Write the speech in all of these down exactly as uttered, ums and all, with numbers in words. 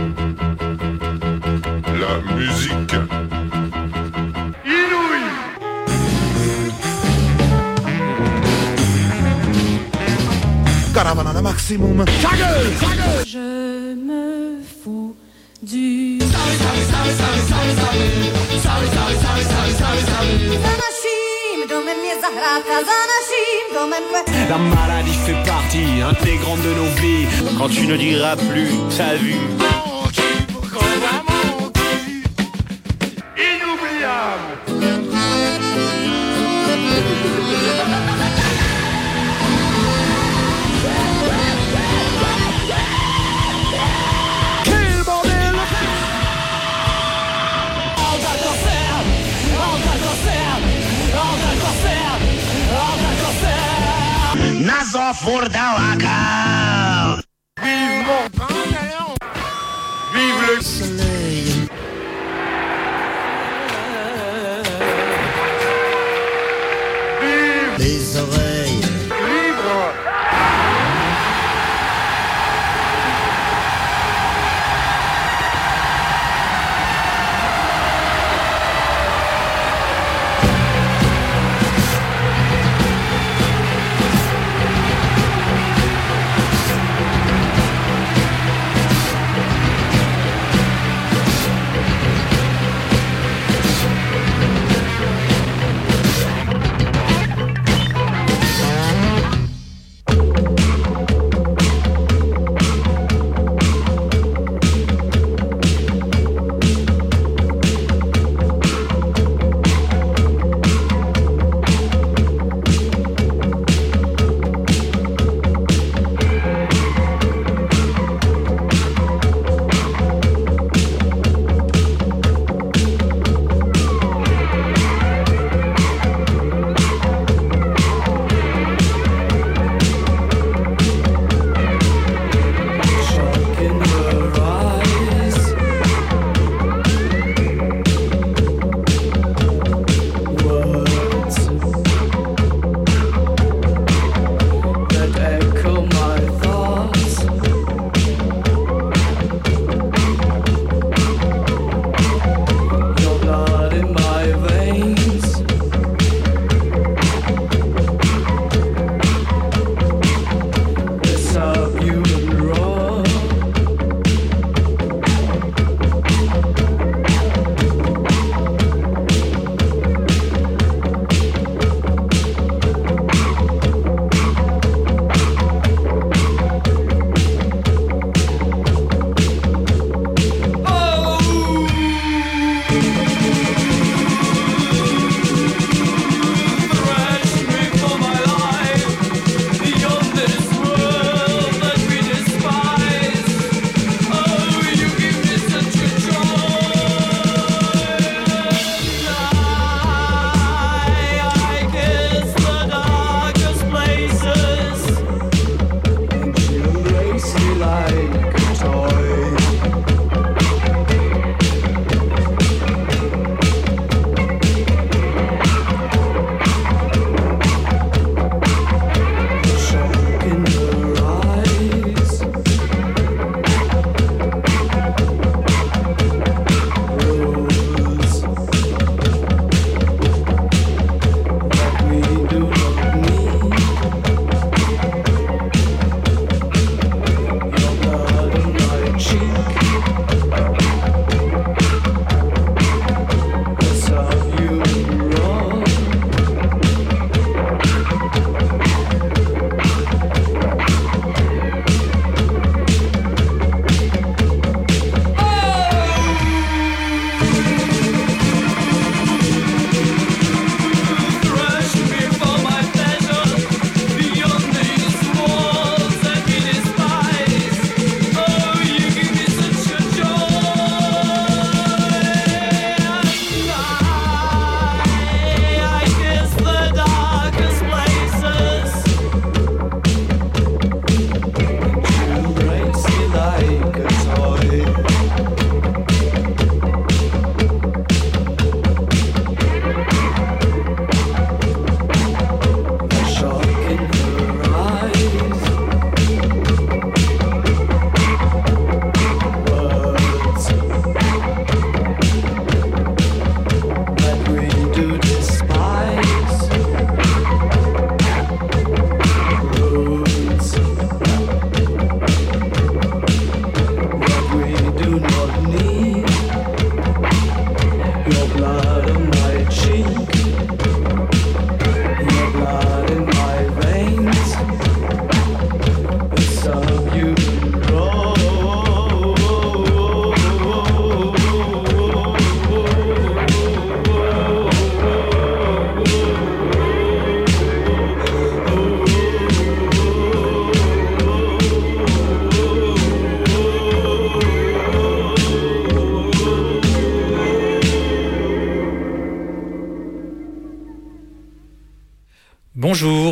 La musique inouïe. Caravana maximum. Ta gueule, ta gueule. Je me fous du La maladie fait partie intégrante de nos vies. Quand tu ne diras plus ta vue. Inoubliable. Nazo Furdawaka. Vive mon pantalon. Vive le soleil. Vive les oreilles. Libre.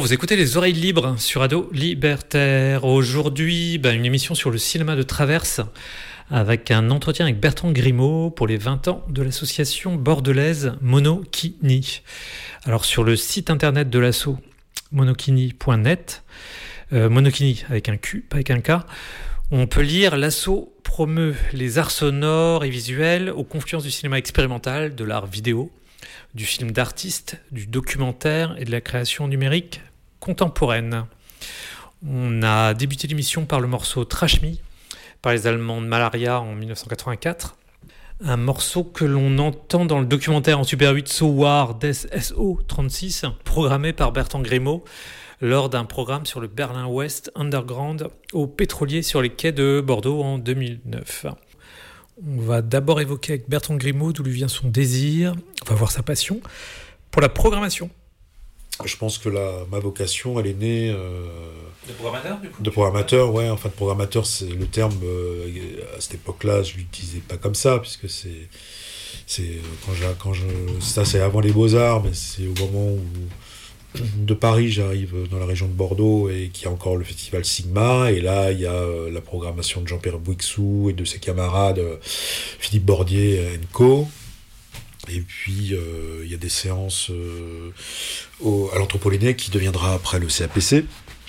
vous écoutez Les Oreilles Libres sur Radio Libertaire. Aujourd'hui, bah, une émission sur le cinéma de traverse avec un entretien avec Bertrand Grimaud pour les vingt ans de l'association bordelaise Monokini. Alors sur le site internet de l'asso monokini point net, euh, Monokini avec un Q, pas avec un K, on peut lire l'asso promeut les arts sonores et visuels aux confluences du cinéma expérimental, de l'art vidéo, du film d'artiste, du documentaire et de la création numérique contemporaine. On a débuté l'émission par le morceau Trash Me, par les Allemands de Malaria en dix-neuf cent quatre-vingt-quatre. Un morceau que l'on entend dans le documentaire en Super huit So War des S O trente-six, programmé par Bertrand Grimaud lors d'un programme sur le Berlin-Ouest Underground au pétrolier sur les quais de Bordeaux en deux mille neuf. On va d'abord évoquer avec Bertrand Grimaud d'où lui vient son désir, on va voir sa passion pour la programmation. Je pense que la, ma vocation, elle est née... Euh, de programmateur, du coup De programmateur, ouais. Enfin, de programmateur, c'est le terme, euh, à cette époque-là, je ne l'utilisais pas comme ça, puisque c'est... c'est quand je, quand je, ça, c'est avant les Beaux-Arts, mais c'est au moment où... de Paris, j'arrive dans la région de Bordeaux et qu'il y a encore le festival Sigma, et là il y a euh, la programmation de Jean-Pierre Bouixou et de ses camarades euh, Philippe Bordier et co. Et puis euh, il y a des séances euh, au, à l'Anthropoléné qui deviendra après le C A P C,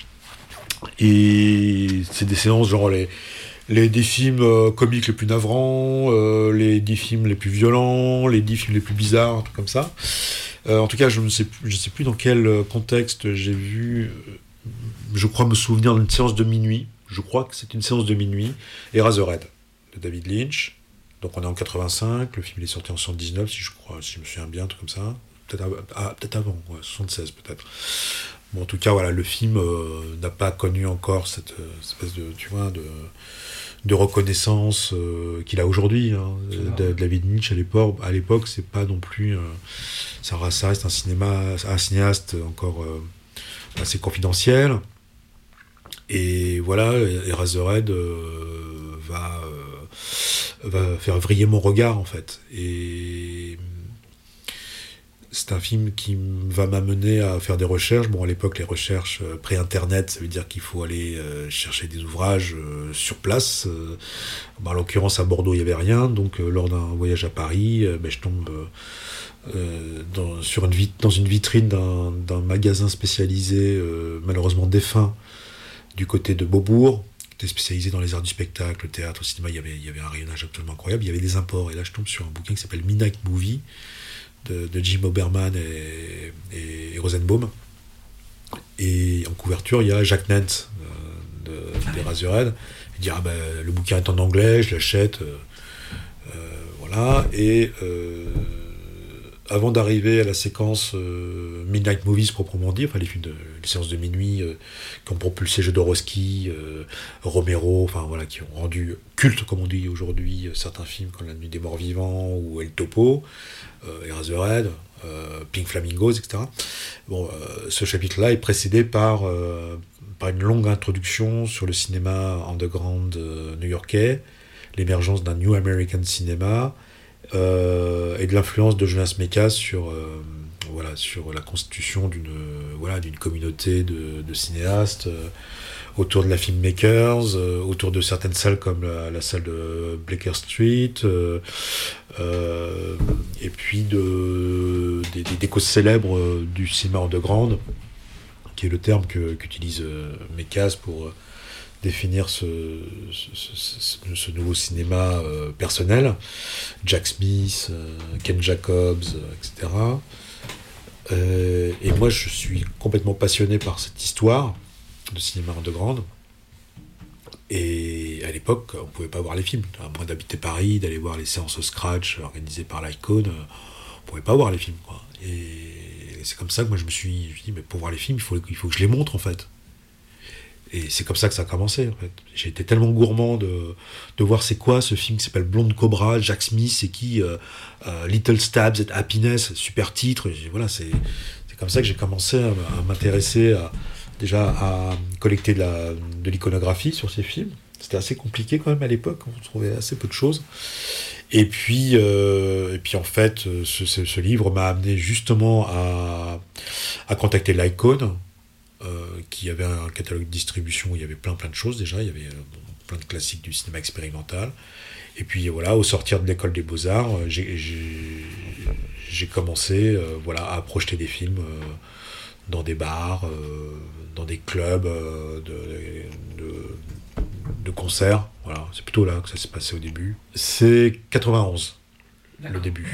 et c'est des séances genre les les dix films euh, comiques les plus navrants, euh, les dix films les plus violents, les dix films les plus bizarres, un truc comme ça. Euh, en tout cas, je ne sais plus, je sais plus dans quel contexte j'ai vu, je crois me souvenir d'une séance de minuit, je crois que c'est une séance de minuit, Eraserhead, de David Lynch. Donc on est en quatre-vingt-cinq, le film il est sorti en soixante-dix-neuf, si je crois, si je me souviens bien, un truc comme ça. Peut-être, ah, peut-être avant, ouais, soixante-seize peut-être. Bon, en tout cas, voilà, le film euh, n'a pas connu encore cette euh, espèce de, tu vois, de... de reconnaissance euh, qu'il a aujourd'hui, hein. de, de David Lynch à l'époque, à l'époque c'est pas non plus euh, ça, ça reste un cinéma, un cinéaste encore euh, assez confidentiel, et voilà, Eraserhead euh, va euh, va faire vriller mon regard en fait, et c'est un film qui va m'amener à faire des recherches. Bon, à l'époque, les recherches euh, pré-internet, ça veut dire qu'il faut aller euh, chercher des ouvrages euh, sur place. Euh, bah, en l'occurrence, à Bordeaux, il n'y avait rien. Donc, euh, lors d'un voyage à Paris, euh, bah, je tombe euh, euh, dans, sur une vit- dans une vitrine d'un, d'un magasin spécialisé, euh, malheureusement défunt, du côté de Beaubourg, qui était spécialisé dans les arts du spectacle, le théâtre, le cinéma. Il y avait, il y avait un rayonnage absolument incroyable. Il y avait des imports. Et là, je tombe sur un bouquin qui s'appelle Midnight Movie, De, de Jim Oberman et, et, et Rosenbaum, et en couverture il y a Jack Nance euh, de, des Eraserhead. Il dit ah ben le bouquin est en anglais, je l'achète, euh, euh, voilà, et euh, avant d'arriver à la séquence euh, Midnight Movies proprement dit, enfin les films de les séances de minuit euh, qui ont propulsé Jodorowsky, euh, Romero, enfin voilà, qui ont rendu culte comme on dit aujourd'hui euh, certains films comme La Nuit des Morts Vivants ou El Topo, euh, Eraserhead, euh, Pink Flamingos, et cetera. Bon, euh, ce chapitre-là est précédé par euh, par une longue introduction sur le cinéma underground euh, new-yorkais, l'émergence d'un New American Cinema. Euh, et de l'influence de Jonas Mekas sur, euh, voilà, sur la constitution d'une, euh, voilà, d'une communauté de, de cinéastes euh, autour de la Filmmakers, euh, autour de certaines salles comme la, la salle de Bleecker Street, euh, euh, et puis de, des, des, des causes célèbres euh, du cinéma underground, qui est le terme que, qu'utilise euh, Mekas pour euh, définir ce, ce, ce, ce nouveau cinéma euh, personnel, Jack Smith, euh, Ken Jacobs, euh, et cetera. Euh, et moi, je suis complètement passionné par cette histoire de cinéma underground. Et à l'époque, on ne pouvait pas voir les films. À moins d'habiter Paris, d'aller voir les séances au Scratch organisées par l'Icône, on ne pouvait pas voir les films, quoi. Et c'est comme ça que moi, je me suis, je me suis dit, mais pour voir les films, il faut, il faut que je les montre, en fait. Et c'est comme ça que ça a commencé, en fait. J'ai été tellement gourmand de, de voir c'est quoi ce film qui s'appelle Blonde Cobra, Jack Smith, c'est qui euh, euh, Little Stabs at Happiness, super titre. Et voilà, c'est, c'est comme ça que j'ai commencé à, à m'intéresser à, déjà à collecter de, la, de l'iconographie sur ces films. C'était assez compliqué quand même à l'époque, on trouvait assez peu de choses. Et puis, euh, et puis en fait, ce, ce, ce livre m'a amené justement à, à contacter l'Icône, euh, qui avait un catalogue de distribution où il y avait plein plein de choses déjà, il y avait euh, plein de classiques du cinéma expérimental. Et puis voilà, au sortir de l'école des Beaux-Arts, euh, j'ai, j'ai, j'ai commencé euh, voilà, à projeter des films euh, dans des bars, euh, dans des clubs euh, de, de, de concerts. Voilà, c'est plutôt là que ça s'est passé au début. C'est quatre-vingt-onze, D'accord. Le début.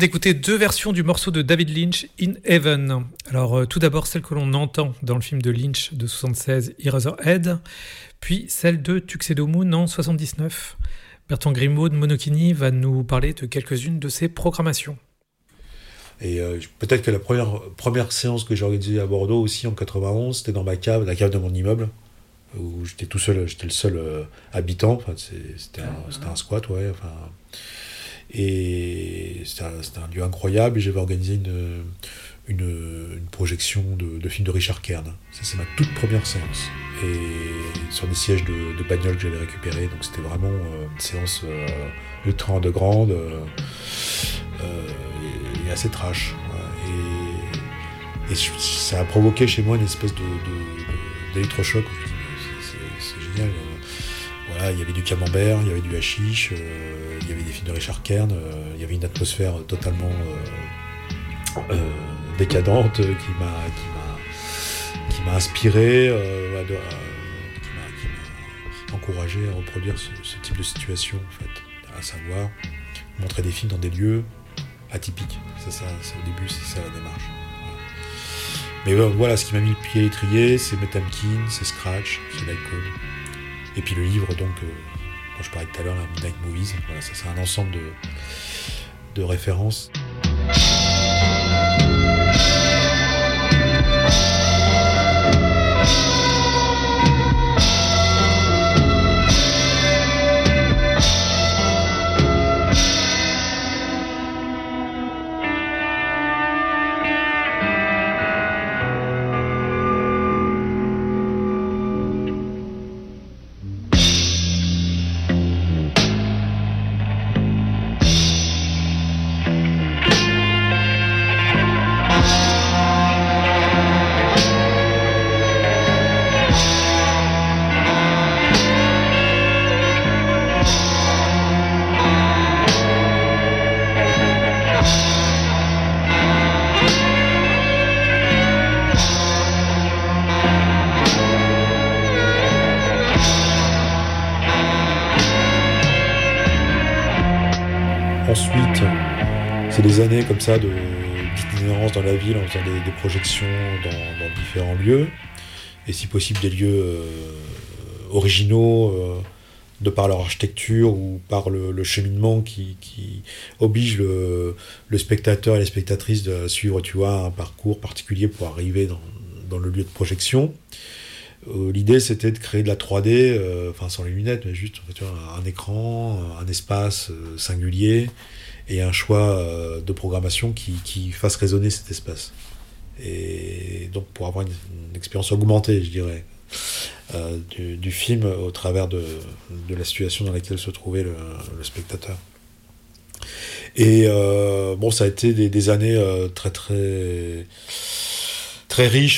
d'écouter deux versions du morceau de David Lynch, In Heaven. Alors euh, tout d'abord celle que l'on entend dans le film de Lynch de soixante-seize, Eraserhead, puis celle de Tuxedo Moon en soixante-dix-neuf. Bertrand Grimaud de Monokini va nous parler de quelques-unes de ses programmations. Et euh, peut-être que la première, première séance que j'ai organisée à Bordeaux aussi en quatre-vingt-onze, c'était dans ma cave, la cave de mon immeuble, où j'étais tout seul, j'étais le seul euh, habitant, enfin, c'est, c'était, un, c'était un squat, ouais, enfin... Et c'était un, c'était un lieu incroyable, et j'avais organisé une, une, une projection de, de film de Richard Kern. Ça, c'est ma toute première séance. Et sur des sièges de, de bagnole que j'avais récupérés, donc c'était vraiment euh, une séance euh, ultra underground euh, euh, et, et assez trash. Et, et ça a provoqué chez moi une espèce de, de, de, d'électrochoc. C'est, c'est, c'est génial. Voilà, il y avait du camembert, il y avait du hashish, euh, il y avait des films de Richard Kern, euh, il y avait une atmosphère totalement euh, euh, décadente qui m'a, qui m'a, qui m'a inspiré, euh, de, euh, qui, m'a, qui m'a encouragé à reproduire ce, ce type de situation, en fait, à savoir montrer des films dans des lieux atypiques. C'est ça, c'est, au début, c'est ça la démarche. Voilà. Mais euh, voilà, ce qui m'a mis le pied à l'étrier, c'est Metamkin, c'est Scratch, c'est Lycone. Et puis le livre, donc, euh, dont je parlais tout à l'heure, la Midnight Movies, voilà, ça c'est un ensemble de, de références. Ensuite, c'est des années comme ça de, d'itinérance dans la ville en faisant des, des projections dans, dans différents lieux, et si possible des lieux euh, originaux euh, de par leur architecture ou par le, le cheminement qui, qui oblige le, le spectateur et les spectatrices de suivre, tu vois, un parcours particulier pour arriver dans, dans le lieu de projection. Euh, l'idée, c'était de créer de la trois D, euh, enfin sans les lunettes, mais juste tu vois, un écran, un espace euh, singulier et un choix euh, de programmation qui, qui fasse résonner cet espace. Et donc pour avoir une, une expérience augmentée, je dirais, euh, du, du film au travers de, de la situation dans laquelle se trouvait le, le spectateur. Et euh, bon, ça a été des, des années euh, très très très riche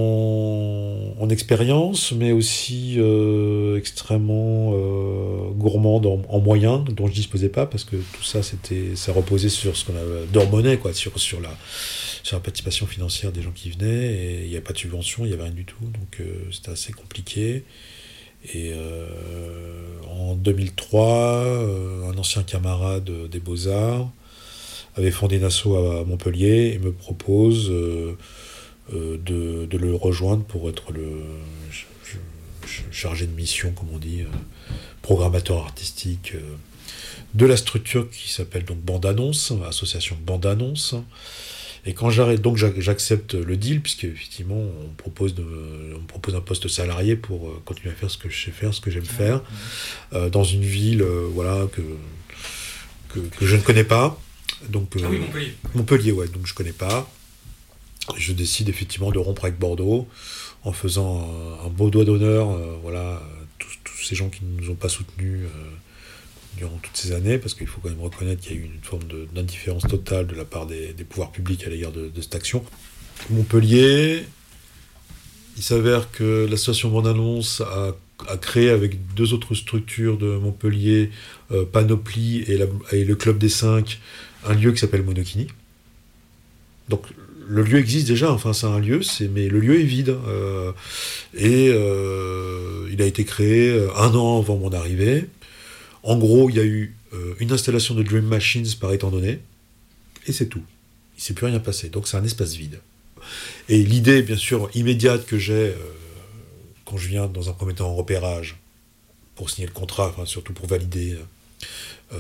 en, en expérience, mais aussi euh, extrêmement euh, gourmande en, en moyens dont je disposais pas, parce que tout ça, c'était, ça reposait sur ce qu'on avait d'hormonais, quoi, sur, sur, la, sur la participation financière des gens qui venaient, et il n'y avait pas de subvention, il n'y avait rien du tout, donc euh, c'était assez compliqué. Et euh, en deux mille trois, euh, un ancien camarade des Beaux-Arts avait fondé une asso à Montpellier et me propose euh, euh, de, de le rejoindre pour être le je, je, chargé de mission, comme on dit, euh, programmateur artistique euh, de la structure qui s'appelle donc Bande Annonce, association Bande Annonce. Et quand j'arrête, donc j'accepte le deal, puisque effectivement on propose, de, on me propose un poste salarié pour continuer à faire ce que je sais faire, ce que j'aime faire, euh, dans une ville, euh, voilà, que, que que je ne connais pas. Donc euh, ah oui, Montpellier. Montpellier, ouais, donc je connais pas. Je décide effectivement de rompre avec Bordeaux en faisant un, un beau doigt d'honneur, euh, voilà, tous, tous ces gens qui ne nous ont pas soutenus euh, durant toutes ces années, parce qu'il faut quand même reconnaître qu'il y a eu une forme de, d'indifférence totale de la part des, des pouvoirs publics à l'égard de, de cette action. Montpellier, il s'avère que l'association Bande Annonce a, a créé avec deux autres structures de Montpellier, euh, Panoply et, la, et le Club des Cinq, un lieu qui s'appelle Monokini. Donc le lieu existe déjà, enfin c'est un lieu, c'est, mais le lieu est vide. Euh, et euh, il a été créé un an avant mon arrivée. En gros, il y a eu euh, une installation de Dream Machines par étant donné, et c'est tout. Il ne s'est plus rien passé, donc c'est un espace vide. Et l'idée, bien sûr, immédiate que j'ai, euh, quand je viens dans un premier temps en repérage, pour signer le contrat, enfin, surtout pour valider euh,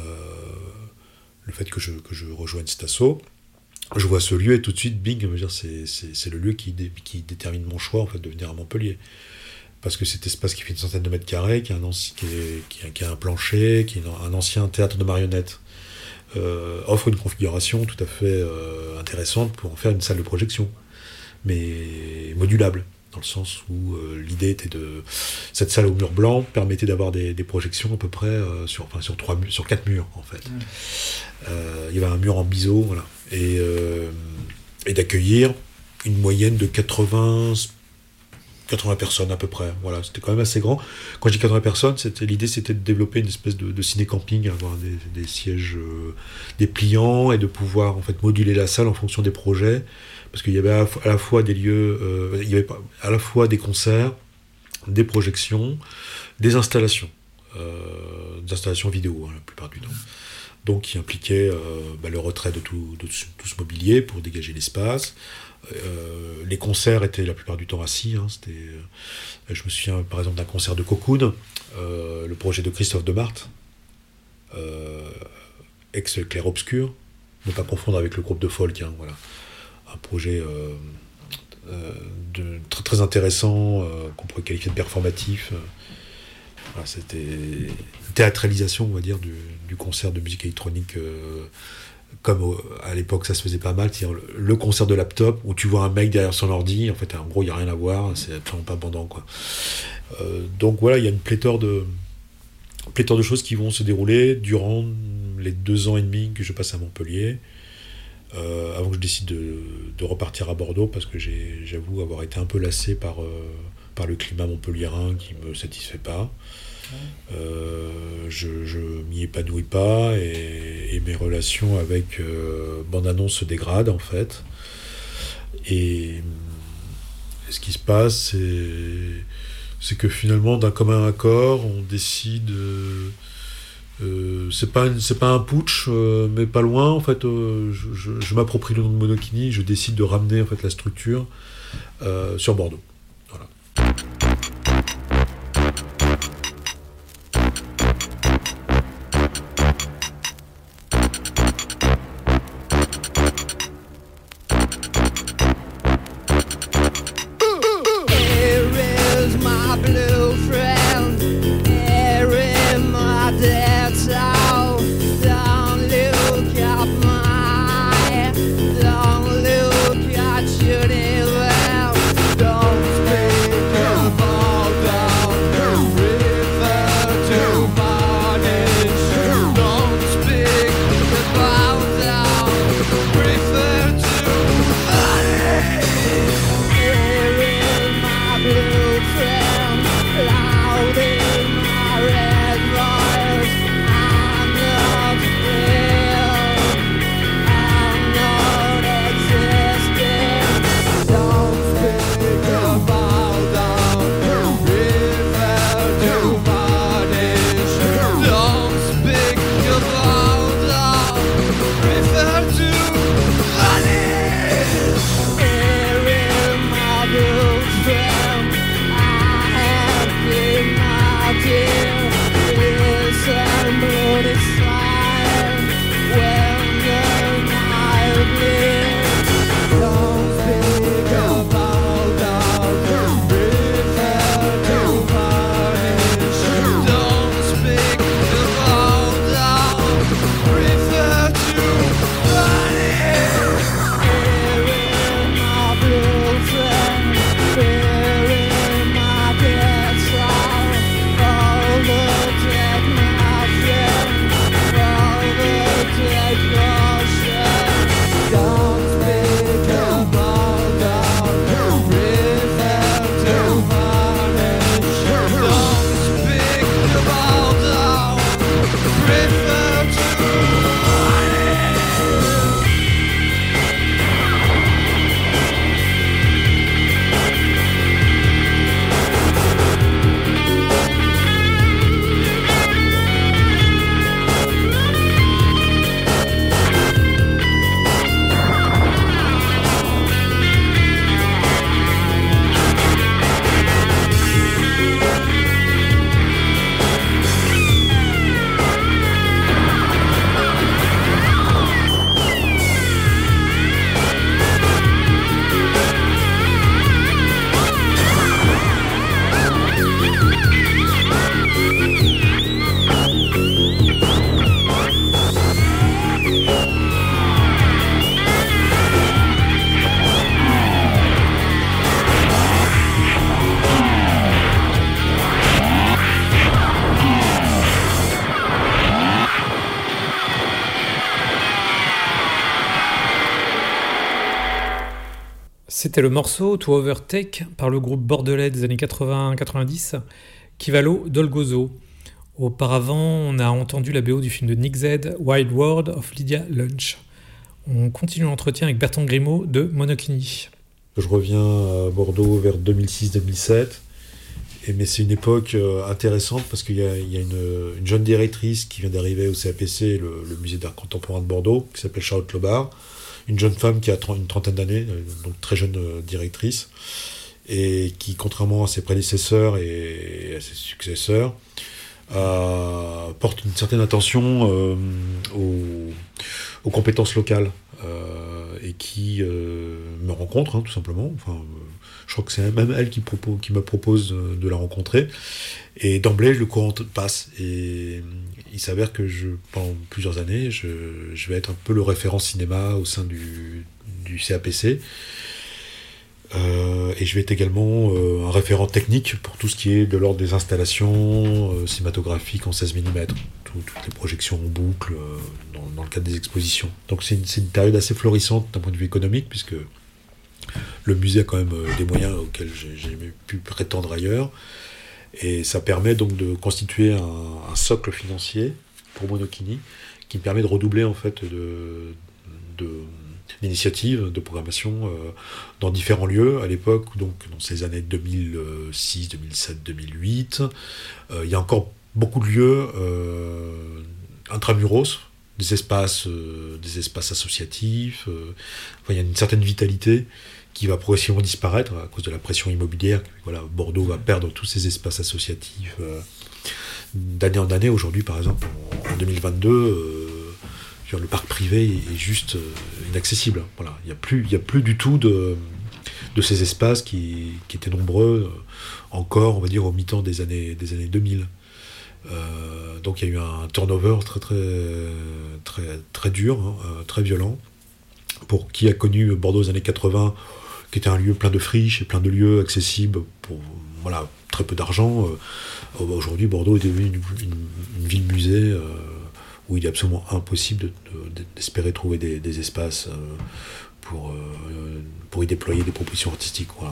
le fait que je, que je rejoigne cet asso, je vois ce lieu et tout de suite, bing, me dire, c'est, c'est, c'est le lieu qui, dé, qui détermine mon choix en fait, de venir à Montpellier. Parce que cet espace qui fait une centaine de mètres carrés, qui a un, anci- qui est, qui a, qui a un plancher, qui est un ancien théâtre de marionnettes, euh, offre une configuration tout à fait euh, intéressante pour en faire une salle de projection, mais modulable, dans le sens où euh, l'idée était de... Cette salle au mur blanc permettait d'avoir des, des projections à peu près euh, sur, enfin, sur, trois, sur quatre murs, en fait. Mmh. Euh, il y avait un mur en biseau, voilà. Et, euh, et d'accueillir une moyenne de quatre-vingts, quatre-vingts personnes à peu près. Voilà, c'était quand même assez grand. Quand je dis quatre-vingts personnes, c'était, l'idée c'était de développer une espèce de, de ciné-camping, avoir des, des sièges euh, dépliants et de pouvoir en fait moduler la salle en fonction des projets. Parce qu'il y avait à la fois des lieux, euh, il y avait à la fois des concerts, des projections, des installations, euh, des installations vidéo hein, la plupart du temps. Donc qui impliquait euh, bah, le retrait de tout, de tout ce mobilier pour dégager l'espace. Euh, les concerts étaient la plupart du temps assis. Hein, c'était, euh, je me souviens par exemple d'un concert de Cocoon, euh, le projet de Christophe Demarthe, euh, ex-Clair Obscur, ne pas confondre avec le groupe de folk, hein, voilà. Un projet euh, euh, de, très, très intéressant, euh, qu'on pourrait qualifier de performatif. Voilà, c'était une théâtralisation, on va dire, du, du concert de musique électronique, euh, comme au, à l'époque ça se faisait pas mal, c'est-à-dire le, le concert de laptop, où tu vois un mec derrière son ordi, en fait, en gros, il n'y a rien à voir, c'est absolument pas bandant, quoi. Euh, donc voilà, il y a une pléthore de, pléthore de choses qui vont se dérouler durant les deux ans et demi que je passe à Montpellier. Euh, avant que je décide de, de repartir à Bordeaux, parce que j'ai, j'avoue avoir été un peu lassé par, euh, par le climat montpelliérain qui ne me satisfait pas. Euh, je, je m'y épanouis pas et, et mes relations avec euh, Bande-Annonce se dégradent en fait. Et, et ce qui se passe, c'est, c'est que finalement, d'un commun accord, on décide... Euh, Euh, c'est pas une, c'est pas un putsch, euh, mais pas loin en fait. Euh, je, je, je m'approprie le nom de Monokini, je décide de ramener en fait la structure euh, sur Bordeaux. Voilà. Don't C'était le morceau To Overtake par le groupe bordelais des années quatre-vingts quatre-vingt-dix, Kivalo Dolgozo. Auparavant, on a entendu la B O du film de Nick Z, Wild World of Lydia Lunch. On continue l'entretien avec Bertrand Grimaud de Monokini. Je reviens à Bordeaux vers deux mille six deux mille sept, et, mais c'est une époque euh, intéressante parce qu'il y a, il y a une, une jeune directrice qui vient d'arriver au C A P C, le, le musée d'art contemporain de Bordeaux, qui s'appelle Charlotte Lobard. Une jeune femme qui a une trentaine d'années, donc très jeune directrice, et qui, contrairement à ses prédécesseurs et à ses successeurs, euh, porte une certaine attention euh, aux, aux compétences locales, euh, et qui euh, me rencontre, hein, tout simplement. Enfin, euh, je crois que c'est même elle qui, propose, qui me propose de, de la rencontrer. Et d'emblée, le courant passe. Et il s'avère que je, pendant plusieurs années, je, je vais être un peu le référent cinéma au sein du, du C A P C. Euh, et je vais être également euh, un référent technique pour tout ce qui est de l'ordre des installations euh, cinématographiques en seize millimètres. Tout, toutes les projections en boucle euh, dans, dans le cadre des expositions. Donc c'est une, c'est une période assez florissante d'un point de vue économique, puisque le musée a quand même euh, des moyens auxquels j'ai jamais pu prétendre ailleurs. Et ça permet donc de constituer un, un socle financier pour Monokini qui me permet de redoubler en fait de, de, d'initiatives de programmation euh, dans différents lieux. À l'époque, donc dans ces années deux mille six, deux mille sept, deux mille huit, euh, il y a encore beaucoup de lieux euh, intramuros, des espaces, euh, des espaces associatifs. Euh, enfin, il y a une certaine vitalité qui va progressivement disparaître à cause de la pression immobilière. Voilà, Bordeaux va perdre tous ses espaces associatifs euh, d'année en année. Aujourd'hui, par exemple, en, en deux mille vingt-deux, euh, le parc privé est, est juste euh, inaccessible. Voilà, il n'y a plus, il y a plus du tout de, de ces espaces qui, qui étaient nombreux euh, encore, on va dire, au mi-temps des années, des années deux mille. Euh, donc il y a eu un turnover très très très très dur, hein, très violent. Pour qui a connu Bordeaux aux années quatre-vingts, qui était un lieu plein de friches et plein de lieux accessibles pour voilà, très peu d'argent. Euh, aujourd'hui, Bordeaux est devenu une, une, une ville-musée euh, où il est absolument impossible de, de, d'espérer trouver des, des espaces euh, pour, euh, pour y déployer des propositions artistiques. Voilà.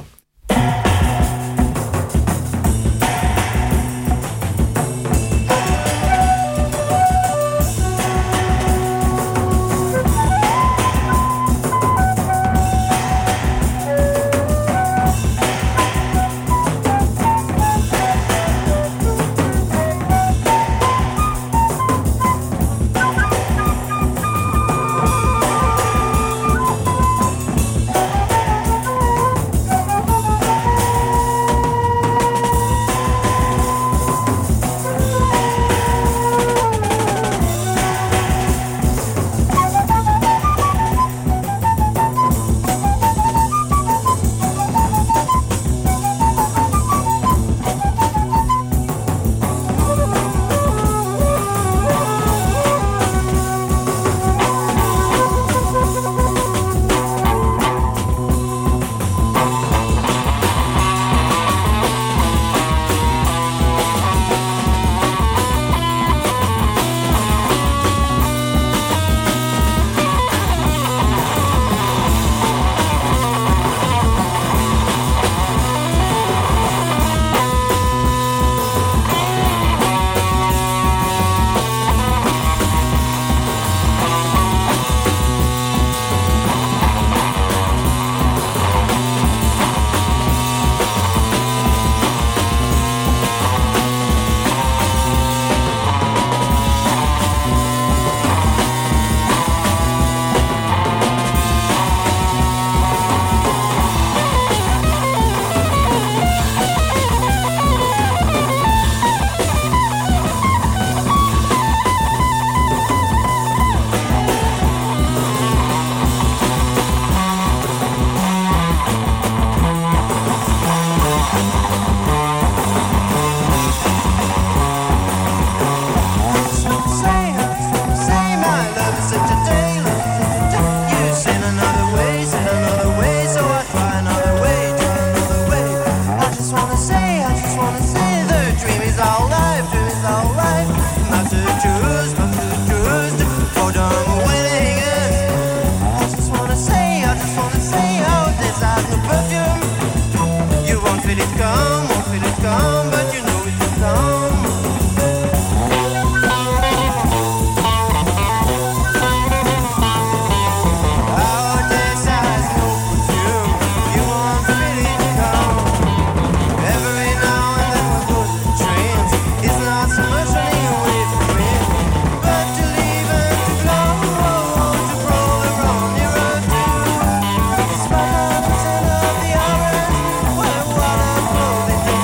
feel it come, won't feel it come, but you know it will come. Our days has no perfume, you won't feel it come. Every now and then we go to the trains, it's not so much running away from it, but to leave and to blow, to roll around the road too. It's my love, the hours, where water flows.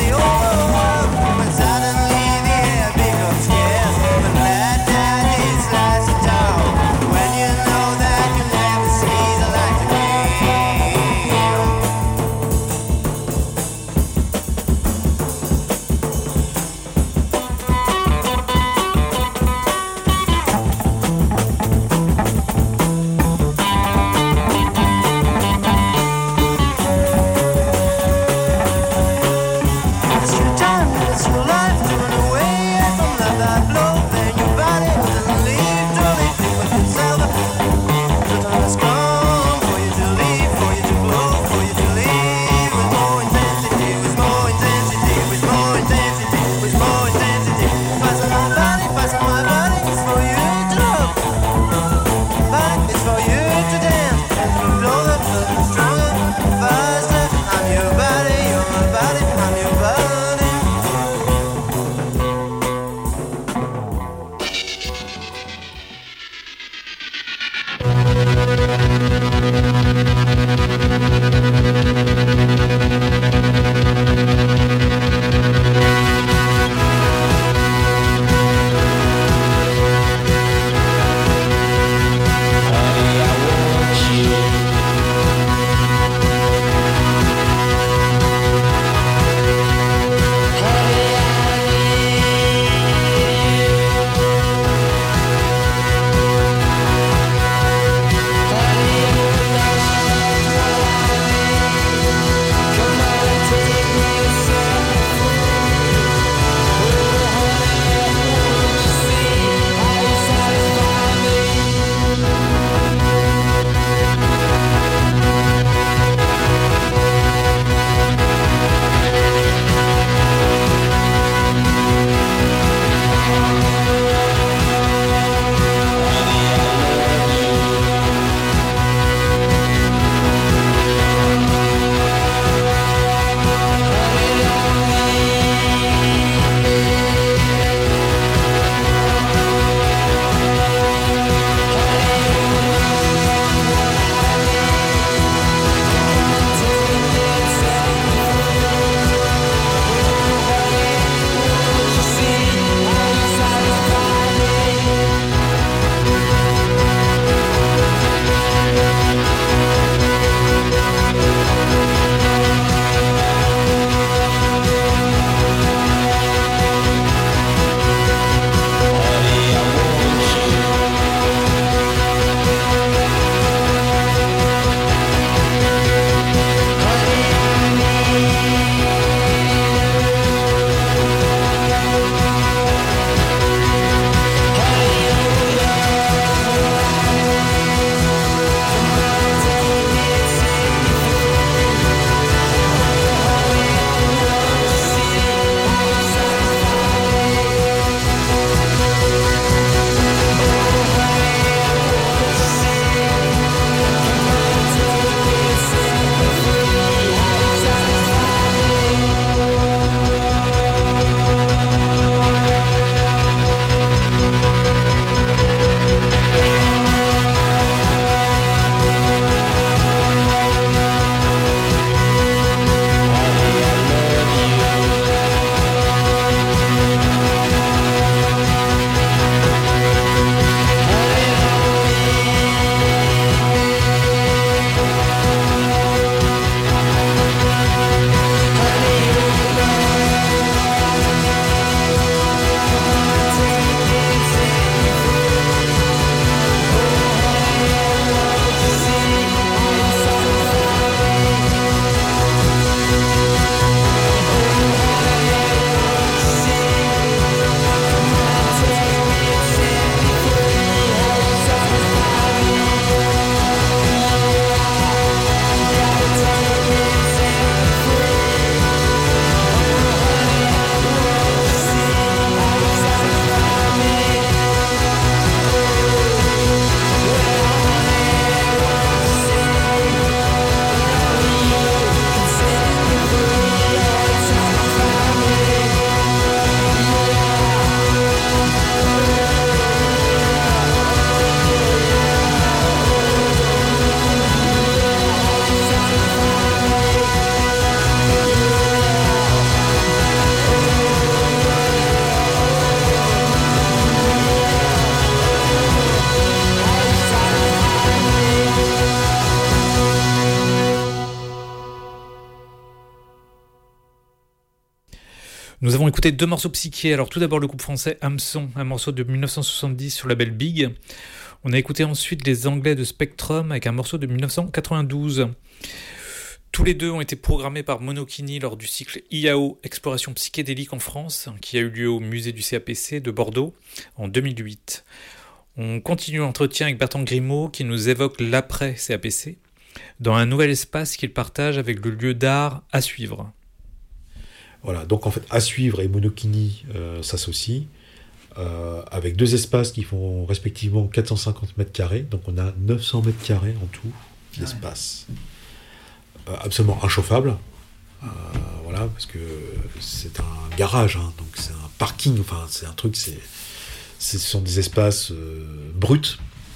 Nous avons écouté deux morceaux psychés. Alors tout d'abord le groupe français Hameçon, un morceau de dix-neuf cent soixante-dix sur le label Big. On a écouté ensuite les Anglais de Spectrum avec un morceau de dix-neuf cent quatre-vingt-douze. Tous les deux ont été programmés par Monokini lors du cycle I A O Exploration psychédélique en France, qui a eu lieu au musée du C A P C de Bordeaux en deux mille huit. On continue l'entretien avec Bertrand Grimaud qui nous évoque l'après C A P C dans un nouvel espace qu'il partage avec le lieu d'art À Suivre. Voilà, donc en fait, À Suivre et Monokini euh, s'associent euh, avec deux espaces qui font respectivement quatre cent cinquante mètres carrés, donc on a neuf cents mètres carrés en tout d'espace. Euh, absolument inchauffable, euh, voilà, parce que c'est un garage, hein, donc c'est un parking, enfin c'est un truc, c'est, c'est ce sont des espaces euh, bruts,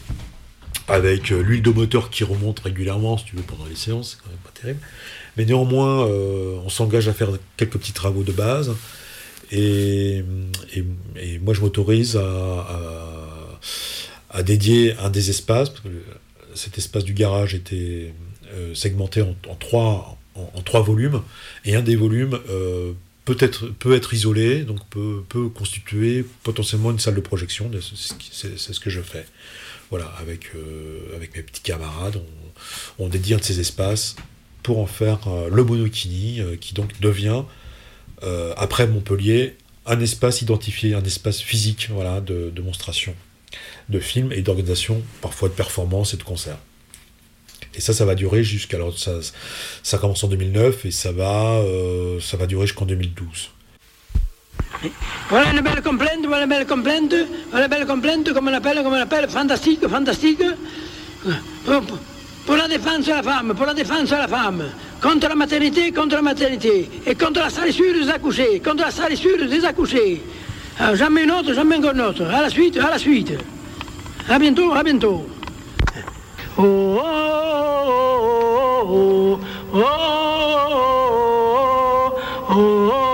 avec euh, l'huile de moteur qui remonte régulièrement, si tu veux, pendant les séances, c'est quand même pas terrible. Mais néanmoins, euh, on s'engage à faire quelques petits travaux de base. Et, et, et moi, je m'autorise à, à, à dédier un des espaces, parce que le, cet espace du garage était euh, segmenté en, en, trois, en, en trois volumes. Et un des volumes euh, peut, être, peut être isolé, donc peut, peut constituer potentiellement une salle de projection. C'est, c'est, c'est ce que je fais. Voilà, avec, euh, avec mes petits camarades, on, on dédie un de ces espaces pour en faire euh, le Monokini, euh, qui donc devient, euh, après Montpellier, un espace identifié, un espace physique, voilà, de, de monstration de films et d'organisation, parfois de performances et de concerts. Et ça, ça va durer jusqu'à... Alors, ça, ça commence en deux mille neuf et ça va, euh, ça va durer jusqu'en deux mille douze. Voilà une belle complainte, voilà une belle complainte, voilà une belle complainte, comme on appelle, comme on appelle, fantastique, fantastique. Pour, pour la défense de la femme, pour la défense de la femme, contre la maternité, contre la maternité, et contre la salissure des accouchés, contre la salissure des accouchés. Alors, jamais une autre, jamais une autre. À la suite, à la suite. À bientôt, à bientôt. Oh, oh, oh, oh, oh, oh, oh.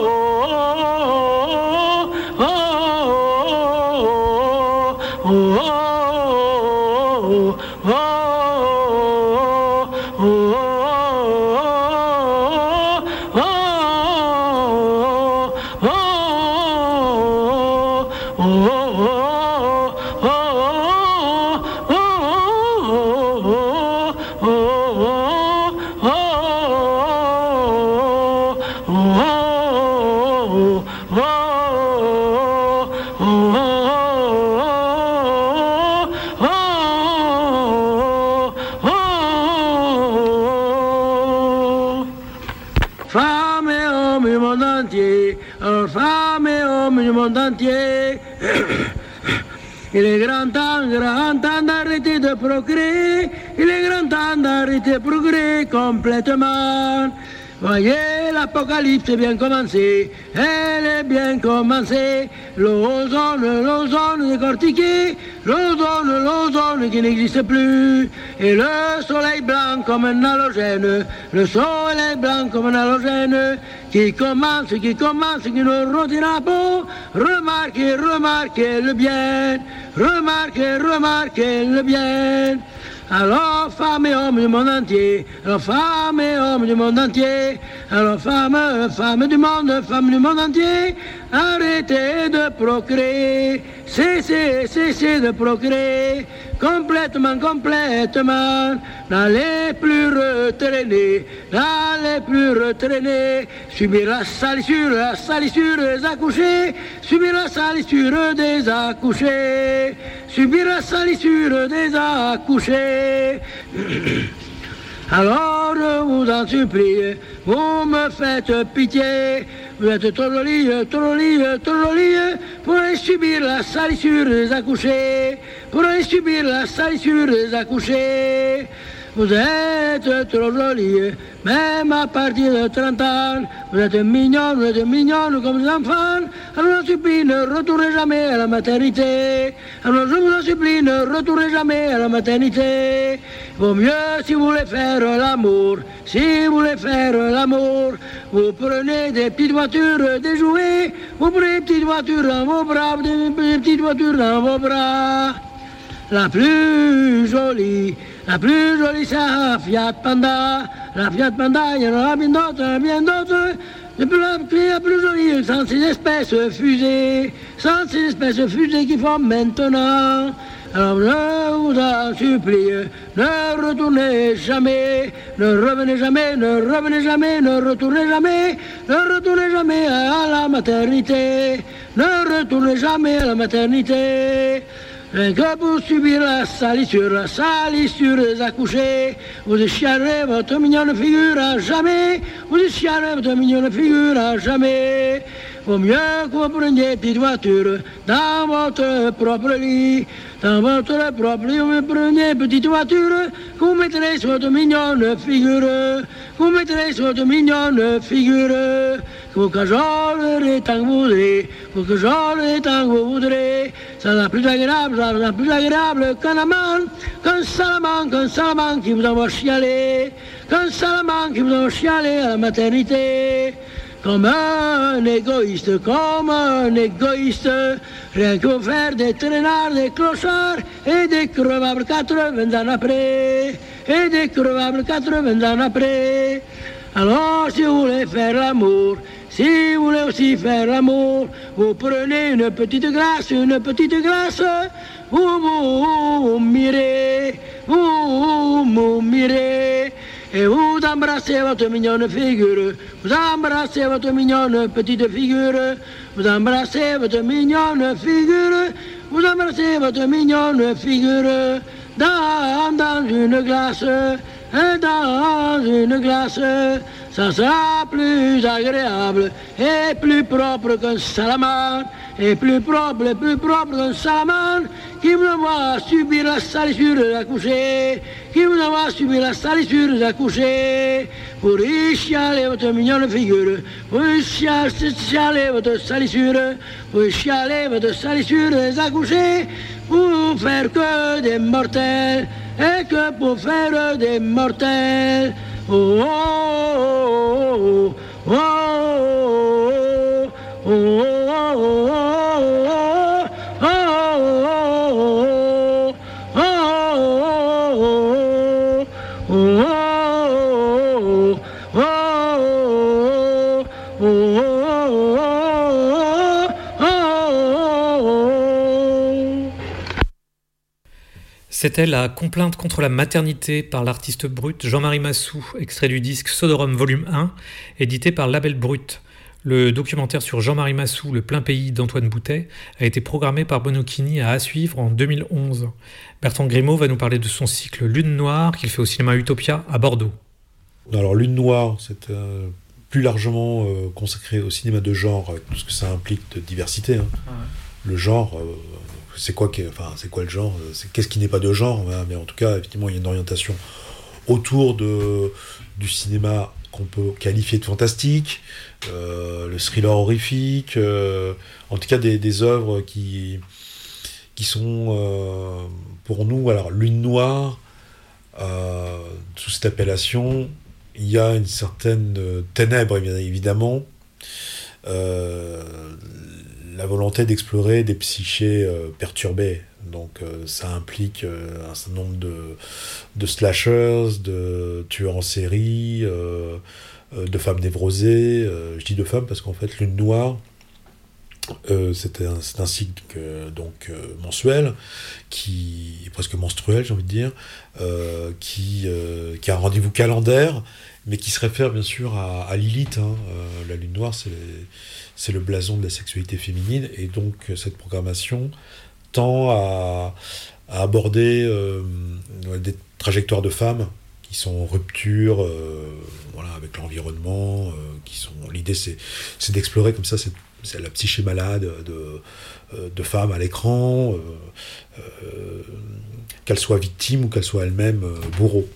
Il est grand temps, grand temps d'arrêter de procréer. Il est grand temps d'arrêter de procréer complètement. Voyez, l'apocalypse est bien commencée. Elle est bien commencée. L'ozone, l'ozone décortiqué. L'ozone, l'ozone qui n'existe plus. Et le soleil blanc comme un halogène. Le soleil blanc comme un halogène. Qui commence, qui commence, qui nous rôtit la peau. Remarquez, remarquez le bien. Remarquez, remarquez le bien. Alors, femmes et hommes du monde entier, alors femmes et hommes du monde entier, alors femmes, femmes du monde, femmes du monde entier, arrêtez de procréer, cessez, cessez de procréer, complètement, complètement, n'allez plus retraîner, n'allez plus retraîner, subir la salissure, la salissure des accouchés, subir la salissure des accouchés, subir la salissure des accouchés. Alors je vous en supplie, vous me faites pitié, vous êtes trop jolie, trop jolie, trop jolie, pour aller subir la salissure des accouchés, pour aller subir la salissure des accouchés. Vous êtes trop jolie, même à partir de trente ans, vous êtes mignonne, vous êtes mignonne comme des enfants. Alors je vous en supplie, ne retournez jamais à la maternité. Alors je vous en supplie, ne retournez jamais à la maternité. Vaut mieux si vous voulez faire l'amour, si vous voulez faire l'amour, vous prenez des petites voitures, des jouets, vous prenez des petites voitures dans vos bras, des petites voitures dans vos bras. La plus jolie, la plus jolie c'est la Fiat Panda. La Fiat Panda, il y en aura bien d'autres, bien d'autres. Le plus, la plus jolie sans ces espèces fusées, sans ces espèces fusées qui font maintenant. Alors je vous en supplie, ne retournez jamais, ne revenez jamais, ne revenez jamais, ne retournez jamais, ne retournez jamais à la maternité, ne retournez jamais à la maternité. Rien que pour subir la salissure, la salissure des accouchés, vous chialerez votre mignonne figure à jamais, vous chialerez votre mignonne figure à jamais. Vaut mieux que vous preniez petite voiture dans votre propre lit, dans votre propre lit, vous preniez petite voiture, que vous mettrez sur votre mignonne figure, que vous mettrez sur votre mignonne figure, que vous cajolerez tant que vous voudrez, vous cajolerez tant que vous voudrez, ça sera plus agréable, ça sera plus agréable qu'un amant, qu'un salamand, qu'un salamand qui vous envoie chialer, qu'un salamand qui vous envoie chialer à la maternité. Comme un égoïste, comme un égoïste, rien que faire des traînards, des clochards et des crevables quatre-vingts ans après, et des crevables quatre-vingts ans après. Alors si vous voulez faire l'amour, si vous voulez aussi faire l'amour, vous prenez une petite glace, une petite glace, vous vous mirez, vous vous mirez. Et vous embrassez votre mignonne figure, vous embrassez votre mignonne petite figure, vous embrassez votre mignonne figure, vous embrassez votre mignonne figure dans, dans une glace, dans une glace. Ça sera plus agréable et plus propre qu'un salamandre, et plus propre et plus propre qu'un salamandre qui vous envoie subir la salissure de l'accoucher, qui vous envoie subir la salissure de l'accoucher, pour y chialer votre mignonne figure, pour y chialer votre salissure, pour y chialer votre salissure des accouchés, pour faire que des mortels, et que pour faire des mortels. Oh, oh, oh, oh, oh, oh, C'était la complainte contre la maternité par l'artiste brut Jean-Marie Massou, extrait du disque Sodorum Volume un, édité par Label Brut. Le documentaire sur Jean-Marie Massou, Le plein pays d'Antoine Boutet, a été programmé par Bonocchini à À suivre en deux mille onze. Bertrand Grimaud va nous parler de son cycle Lune Noire qu'il fait au cinéma Utopia à Bordeaux. Alors Lune Noire, c'est euh, plus largement euh, consacré au cinéma de genre, avec tout ce que ça implique de diversité. Hein. Ouais. Le genre... Euh, C'est quoi, enfin, c'est quoi le genre ? C'est, qu'est-ce qui n'est pas de genre ? Hein, mais en tout cas, effectivement, il y a une orientation autour de, du cinéma qu'on peut qualifier de fantastique, euh, le thriller horrifique, euh, en tout cas des, des œuvres qui, qui sont, euh, pour nous, alors Lune Noire, euh, sous cette appellation, il y a une certaine ténèbre, bien évidemment, euh, la volonté d'explorer des psychés euh, perturbées. Donc euh, ça implique euh, un certain nombre de, de slashers, de tueurs en série, euh, euh, de femmes névrosées. Euh, je dis de femmes parce qu'en fait, Lune Noire, euh, c'est, un, c'est un cycle euh, donc, euh, mensuel, qui est presque menstruel, j'ai envie de dire, euh, qui, euh, qui a un rendez-vous calendaire, mais qui se réfère bien sûr à, à Lilith. Hein. Euh, la Lune Noire, c'est... c'est le blason de la sexualité féminine, et donc cette programmation tend à, à aborder euh, des trajectoires de femmes qui sont en rupture euh, voilà, avec l'environnement, euh, qui sont... L'idée, c'est, c'est d'explorer comme ça cette, c'est la psyché malade de, de femmes à l'écran, euh, euh, qu'elles soient victimes ou qu'elles soient elles-mêmes euh, bourreaux.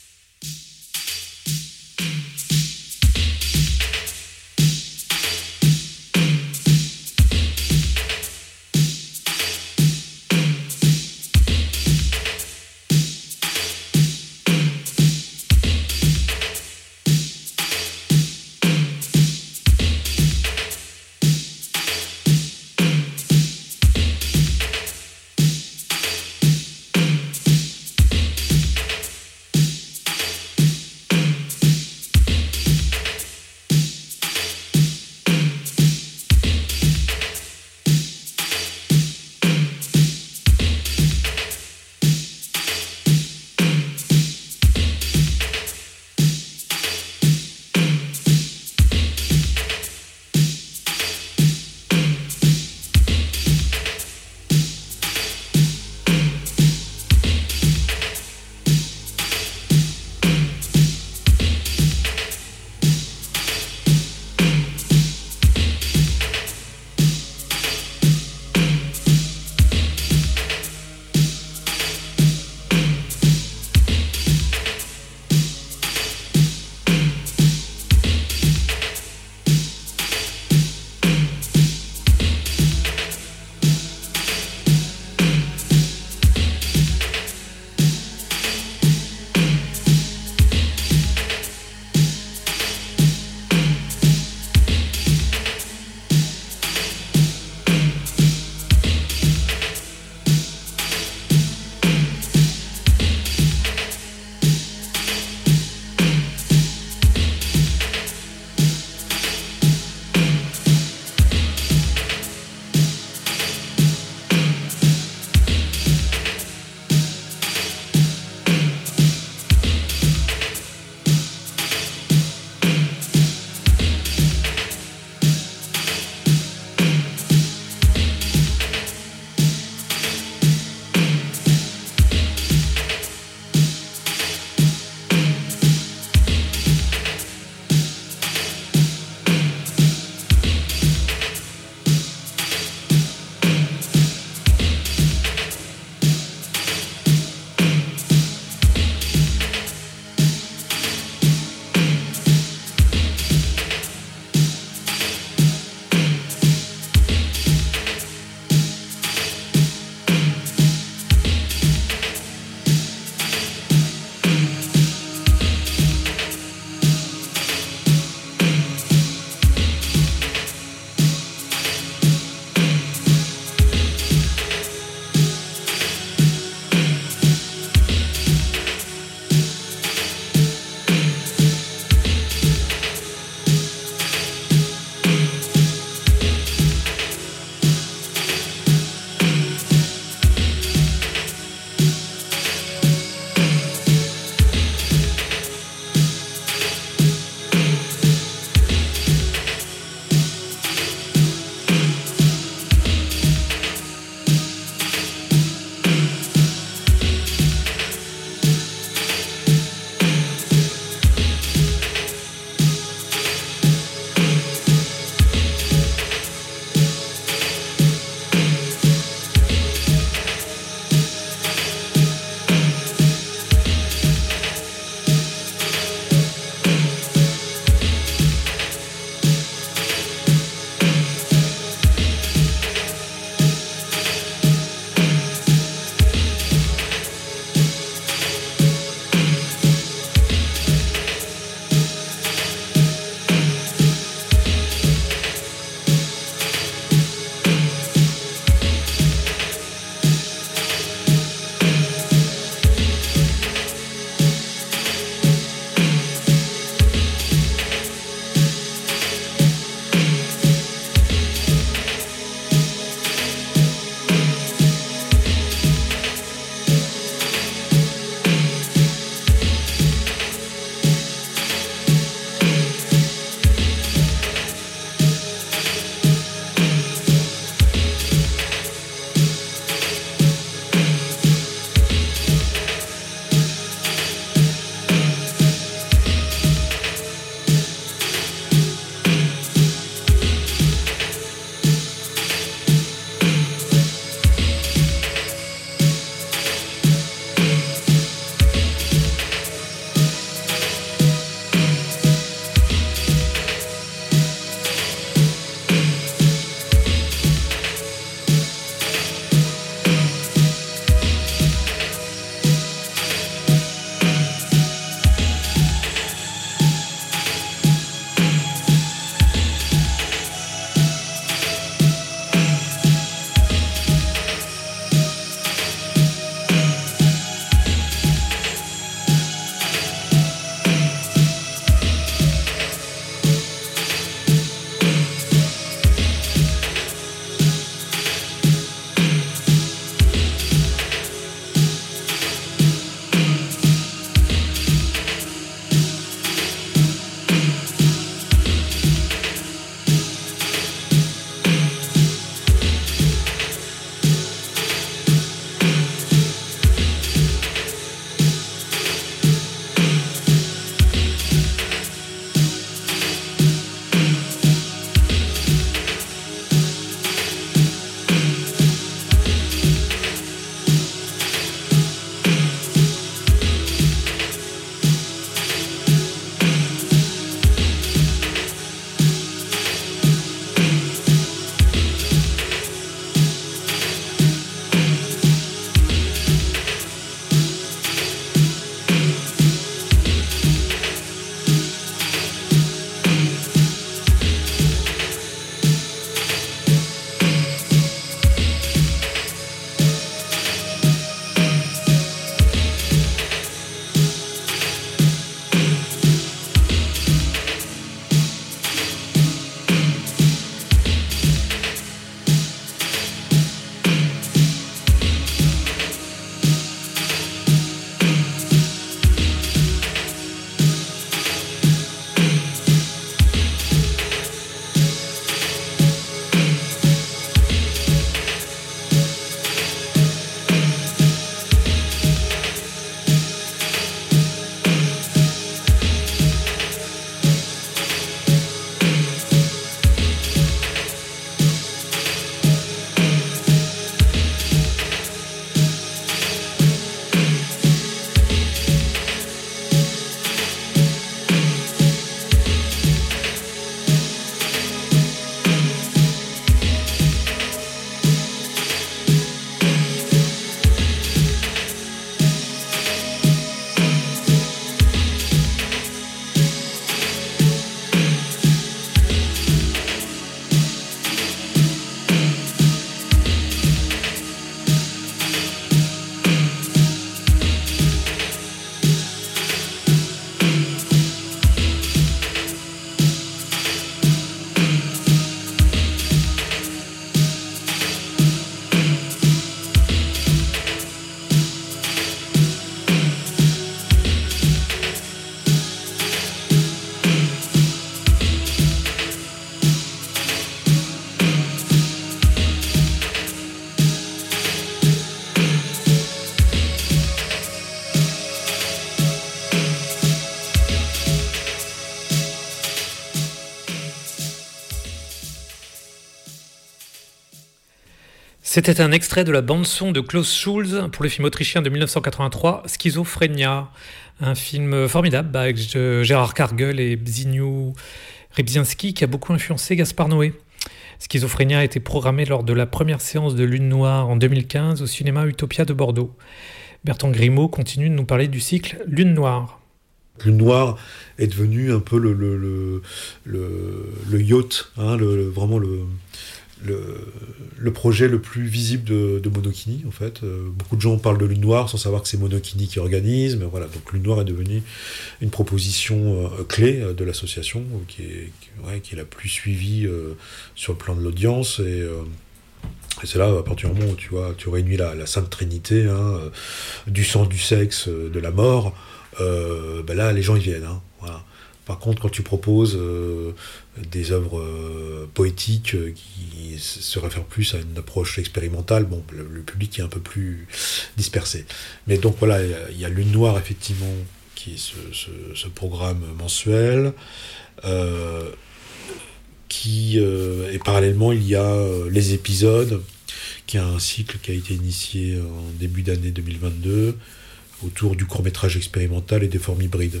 C'était un extrait de la bande-son de Klaus Schulze pour le film autrichien de dix-neuf cent quatre-vingt-trois, Schizophrénia. Un film formidable avec Gérard Cargill et Zbigniew Rybczynski qui a beaucoup influencé Gaspard Noé. Schizophrénia a été programmé lors de la première séance de Lune Noire en deux mille quinze au cinéma Utopia de Bordeaux. Bertrand Grimaud continue de nous parler du cycle Lune Noire. Lune Noire est devenu un peu le, le, le, le, le yacht, hein, le, le, vraiment le, le, le projet le plus visible de, de Monokini, en fait. Euh, beaucoup de gens parlent de Lune Noire sans savoir que c'est Monokini qui organise, mais voilà, donc Lune Noire est devenue une proposition euh, clé de l'association, qui est, qui, ouais, qui est la plus suivie euh, sur le plan de l'audience, et, euh, et c'est là, à partir du moment où tu, vois, tu réunis la, la Sainte Trinité, hein, euh, du sang, du sexe, euh, de la mort, euh, ben là, les gens y viennent, hein, voilà. Par contre, quand tu proposes euh, des œuvres euh, poétiques euh, qui se réfèrent plus à une approche expérimentale, bon, le, le public est un peu plus dispersé. Mais donc voilà, il y, y a Lune Noire, effectivement, qui est ce, ce, ce programme mensuel, euh, qui, euh, et parallèlement, il y a euh, Les Épisodes, qui est un cycle qui a été initié en début d'année deux mille vingt-deux, autour du court-métrage expérimental et des formes hybrides.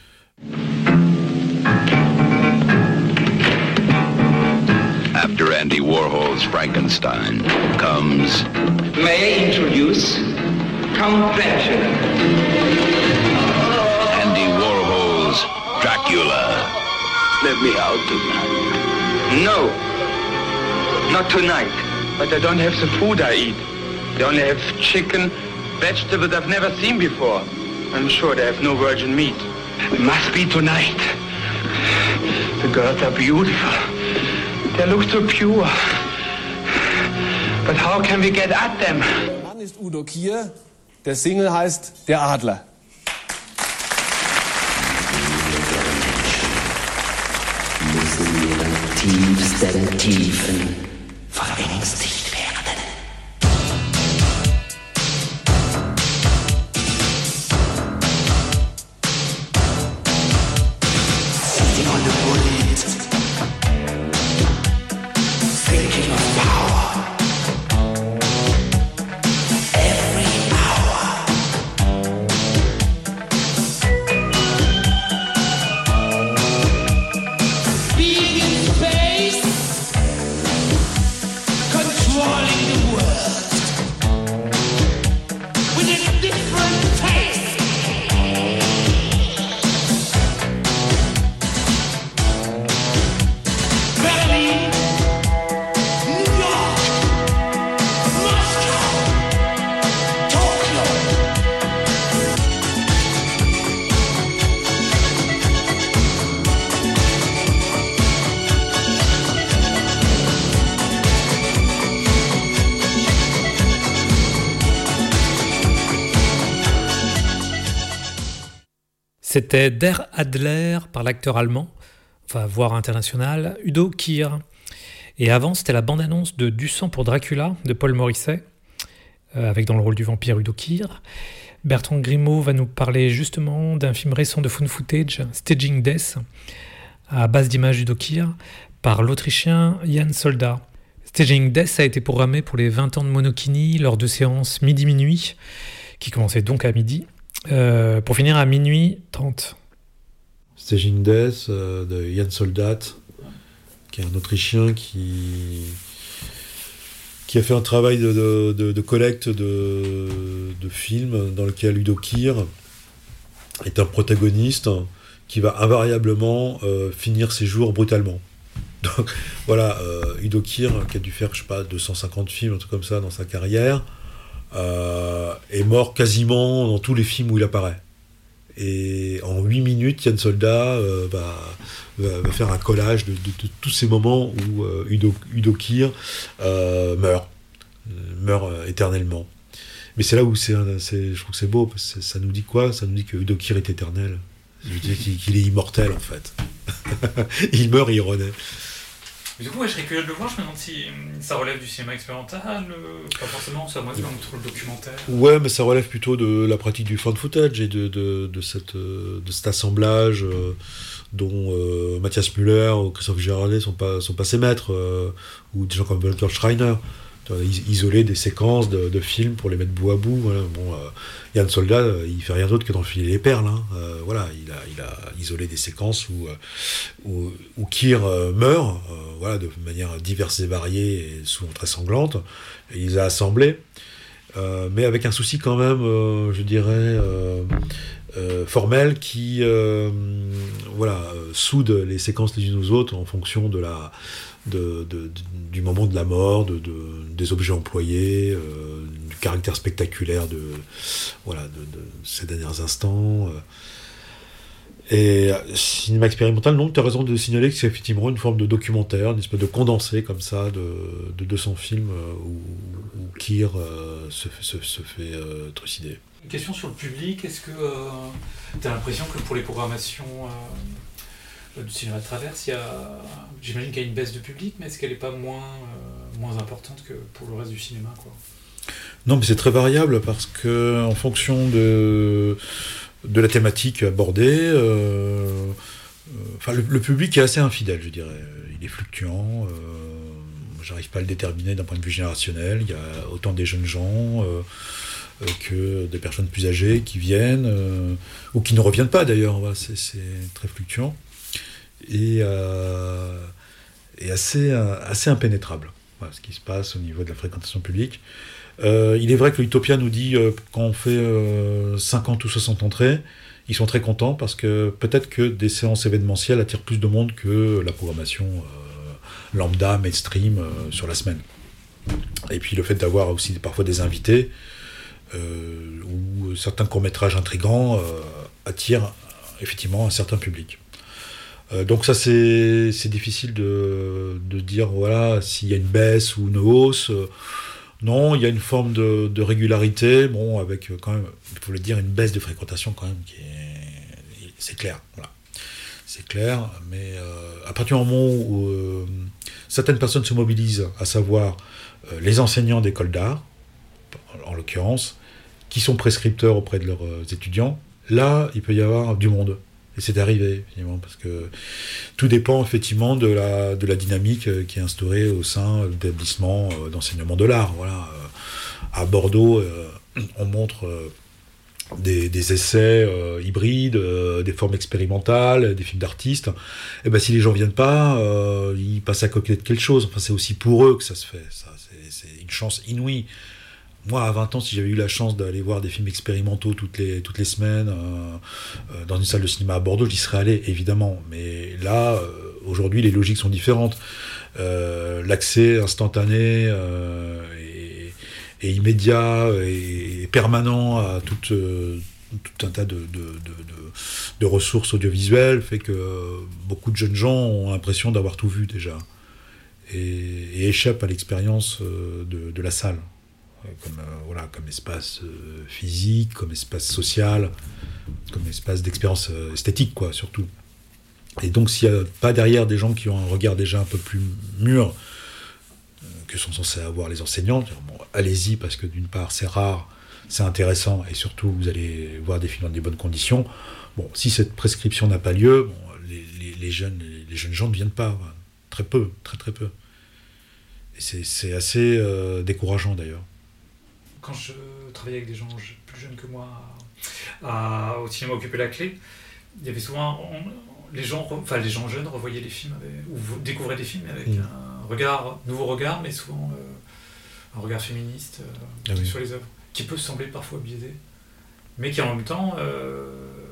After Andy Warhol's Frankenstein comes... May I introduce Count Dracula? Andy Warhol's Dracula. Let me out tonight. No, not tonight. But I don't have the food I eat. They only have chicken, vegetables I've never seen before. I'm sure they have no virgin meat. It must be tonight. The girls are beautiful. They look so pure. But how can we get at them? Mein Mann ist Udo Kier. Der Single heißt Der Adler. Müssen ihre tiefsten Tiefen verängstigt werden. Sitting on the bullet, thinking of power. Every hour. Being in space, controlling the world with a different taste. Berlin, New York, Moscow, Tokyo. C'était Der Adler par l'acteur allemand, enfin voire international, Udo Kier. Et avant, c'était la bande-annonce de Du sang pour Dracula de Paul Morisset, euh, avec dans le rôle du vampire Udo Kier. Bertrand Grimaud va nous parler justement d'un film récent de found footage, Staging Death, à base d'images d'Udo Kier, par l'Autrichien Jan Soldat. Staging Death a été programmé pour les vingt ans de Monokini lors de séances midi-minuit, qui commençaient donc à midi, euh, pour finir à minuit trente. Staging Death euh, de Jan Soldat, qui est un Autrichien qui, qui a fait un travail de, de, de, de collecte de, de films dans lequel Udo Kier est un protagoniste qui va invariablement euh, finir ses jours brutalement. Donc voilà, euh, Udo Kier, qui a dû faire, je sais pas, deux cent cinquante films, un truc comme ça dans sa carrière, euh, est mort quasiment dans tous les films où il apparaît. Et en huit minutes, Jan Soldat euh, va, va, va faire un collage de, de, de tous ces moments où euh, Udo, Udo Kier euh, meurt, euh, meurt euh, éternellement. Mais c'est là où c'est, c'est, je trouve que c'est beau, parce que ça nous dit quoi ? Ça nous dit que Udo Kier est éternel. Je veux dire qu'il, qu'il est immortel, en fait. Il meurt et il renaît. Mais du coup, ouais, je serais curieux de le voir. Je me demande si ça relève du cinéma expérimental, euh, pas forcément, ça moi, c'est entre le documentaire. Ouais, mais ça relève plutôt de la pratique du found footage et de, de, de, cette, de cet assemblage euh, dont euh, Matthias Müller ou Christophe Girardet sont pas, sont pas ses maîtres, euh, ou des gens comme Walter Schreiner. is- isoler des séquences de, de films pour les mettre bout à bout. Voilà. Bon, euh, Yann Soldat, euh, il fait rien d'autre que d'enfiler les perles. Hein. Euh, voilà, il a, il a isolé des séquences où, euh, où, où Keir euh, meurt, euh, voilà, de manière diverse et variée et souvent très sanglante. Et il les a assemblés, euh, mais avec un souci quand même, euh, je dirais, euh, euh, formel, qui euh, voilà, euh, soude les séquences les unes aux autres en fonction de la De, de, de, du moment de la mort, de, de, des objets employés, euh, du caractère spectaculaire de, voilà, de, de ces derniers instants. Euh. Et euh, cinéma expérimental, non, tu as raison de signaler que c'est effectivement une forme de documentaire, une espèce de condensé comme ça de, de deux cents films euh, où, où Keir euh, se, se, se fait euh, trucider. Une question sur le public, est-ce que euh, tu as l'impression que pour les programmations euh, du cinéma de traverse, il y a, j'imagine qu'il y a une baisse de public, mais est-ce qu'elle n'est pas moins, euh, moins importante que pour le reste du cinéma, quoi ? Non, mais c'est très variable parce que en fonction de, de la thématique abordée, euh, euh, enfin, le, le public est assez infidèle, je dirais. Il est fluctuant, euh, j'arrive pas à le déterminer d'un point de vue générationnel. Il y a autant des jeunes gens euh, euh, que des personnes plus âgées qui viennent, euh, ou qui ne reviennent pas d'ailleurs. Voilà, c'est, c'est très fluctuant. Et, euh, et assez, assez impénétrable, voilà, ce qui se passe au niveau de la fréquentation publique. Euh, il est vrai que l'Utopia nous dit euh, quand on fait euh, cinquante ou soixante entrées, ils sont très contents parce que peut-être que des séances événementielles attirent plus de monde que la programmation euh, lambda, mainstream euh, sur la semaine. Et puis le fait d'avoir aussi parfois des invités euh, ou certains courts-métrages intrigants euh, attirent effectivement un certain public. Euh, donc ça c'est, c'est difficile de, de dire voilà s'il y a une baisse ou une hausse. Euh, non, il y a une forme de, de régularité, bon avec quand même, il faut le dire, une baisse de fréquentation quand même qui est, c'est clair, voilà, c'est clair. Mais euh, à partir du moment où euh, certaines personnes se mobilisent, à savoir euh, les enseignants d'école d'art, en, en l'occurrence, qui sont prescripteurs auprès de leurs euh, étudiants, là il peut y avoir du monde. Et c'est arrivé, finalement, parce que tout dépend effectivement de la, de la dynamique qui est instaurée au sein d'établissements d'enseignement de l'art. Voilà. À Bordeaux, on montre des, des essais hybrides, des formes expérimentales, des films d'artistes. Et ben, si les gens ne viennent pas, ils passent à côté de quelque chose. Enfin, c'est aussi pour eux que ça se fait. Ça, c'est, c'est une chance inouïe. Moi, à vingt ans, si j'avais eu la chance d'aller voir des films expérimentaux toutes les, toutes les semaines euh, euh, dans une salle de cinéma à Bordeaux, j'y serais allé, évidemment. Mais là, euh, aujourd'hui, les logiques sont différentes. Euh, l'accès instantané euh, et, et immédiat et, et permanent à tout, euh, tout un tas de, de, de, de, de ressources audiovisuelles fait que euh, beaucoup de jeunes gens ont l'impression d'avoir tout vu déjà et, et échappent à l'expérience euh, de, de la salle. Comme, euh, voilà, comme espace euh, physique, comme espace social, comme espace d'expérience euh, esthétique, quoi, surtout. Et donc, s'il n'y a pas derrière des gens qui ont un regard déjà un peu plus mûr euh, que sont censés avoir les enseignants, bon, allez-y, parce que d'une part, c'est rare, c'est intéressant, et surtout, vous allez voir des films dans des bonnes conditions. Bon, si cette prescription n'a pas lieu, bon, les, les, les, jeunes, les, les jeunes gens ne viennent pas, voilà. Très peu, très très peu. Et c'est, c'est assez euh, décourageant, d'ailleurs. Quand je travaillais avec des gens plus jeunes que moi à, à, au cinéma Occuper la Clé, il y avait souvent on, les gens, enfin les gens jeunes revoyaient les films avec, ou découvraient des films avec mmh. un regard, nouveau regard, mais souvent euh, un regard féministe euh, ah oui. sur les œuvres, qui peut sembler parfois biaisé, mais qui en même temps, euh,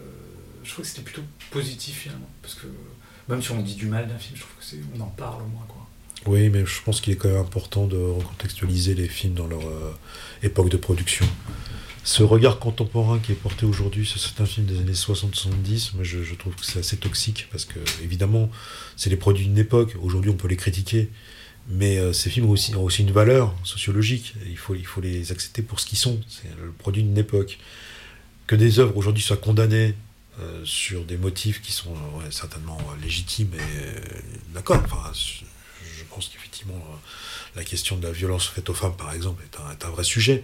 je trouve que c'était plutôt positif finalement, parce que même si on dit du mal d'un film, je trouve que c'est, on en parle au moins, quoi. Oui, mais je pense qu'il est quand même important de recontextualiser les films dans leur euh, époque de production. Ce regard contemporain qui est porté aujourd'hui sur certains films des années soixante soixante-dix, moi je, je trouve que c'est assez toxique, parce que, évidemment, c'est les produits d'une époque. Aujourd'hui, on peut les critiquer, mais euh, ces films ont aussi, ont aussi une valeur sociologique. Il faut, il faut les accepter pour ce qu'ils sont. C'est le produit d'une époque. Que des œuvres aujourd'hui soient condamnées euh, sur des motifs qui sont euh, ouais, certainement euh, légitimes, et euh, d'accord, enfin... Je pense qu'effectivement, la question de la violence faite aux femmes, par exemple, est un, est un vrai sujet.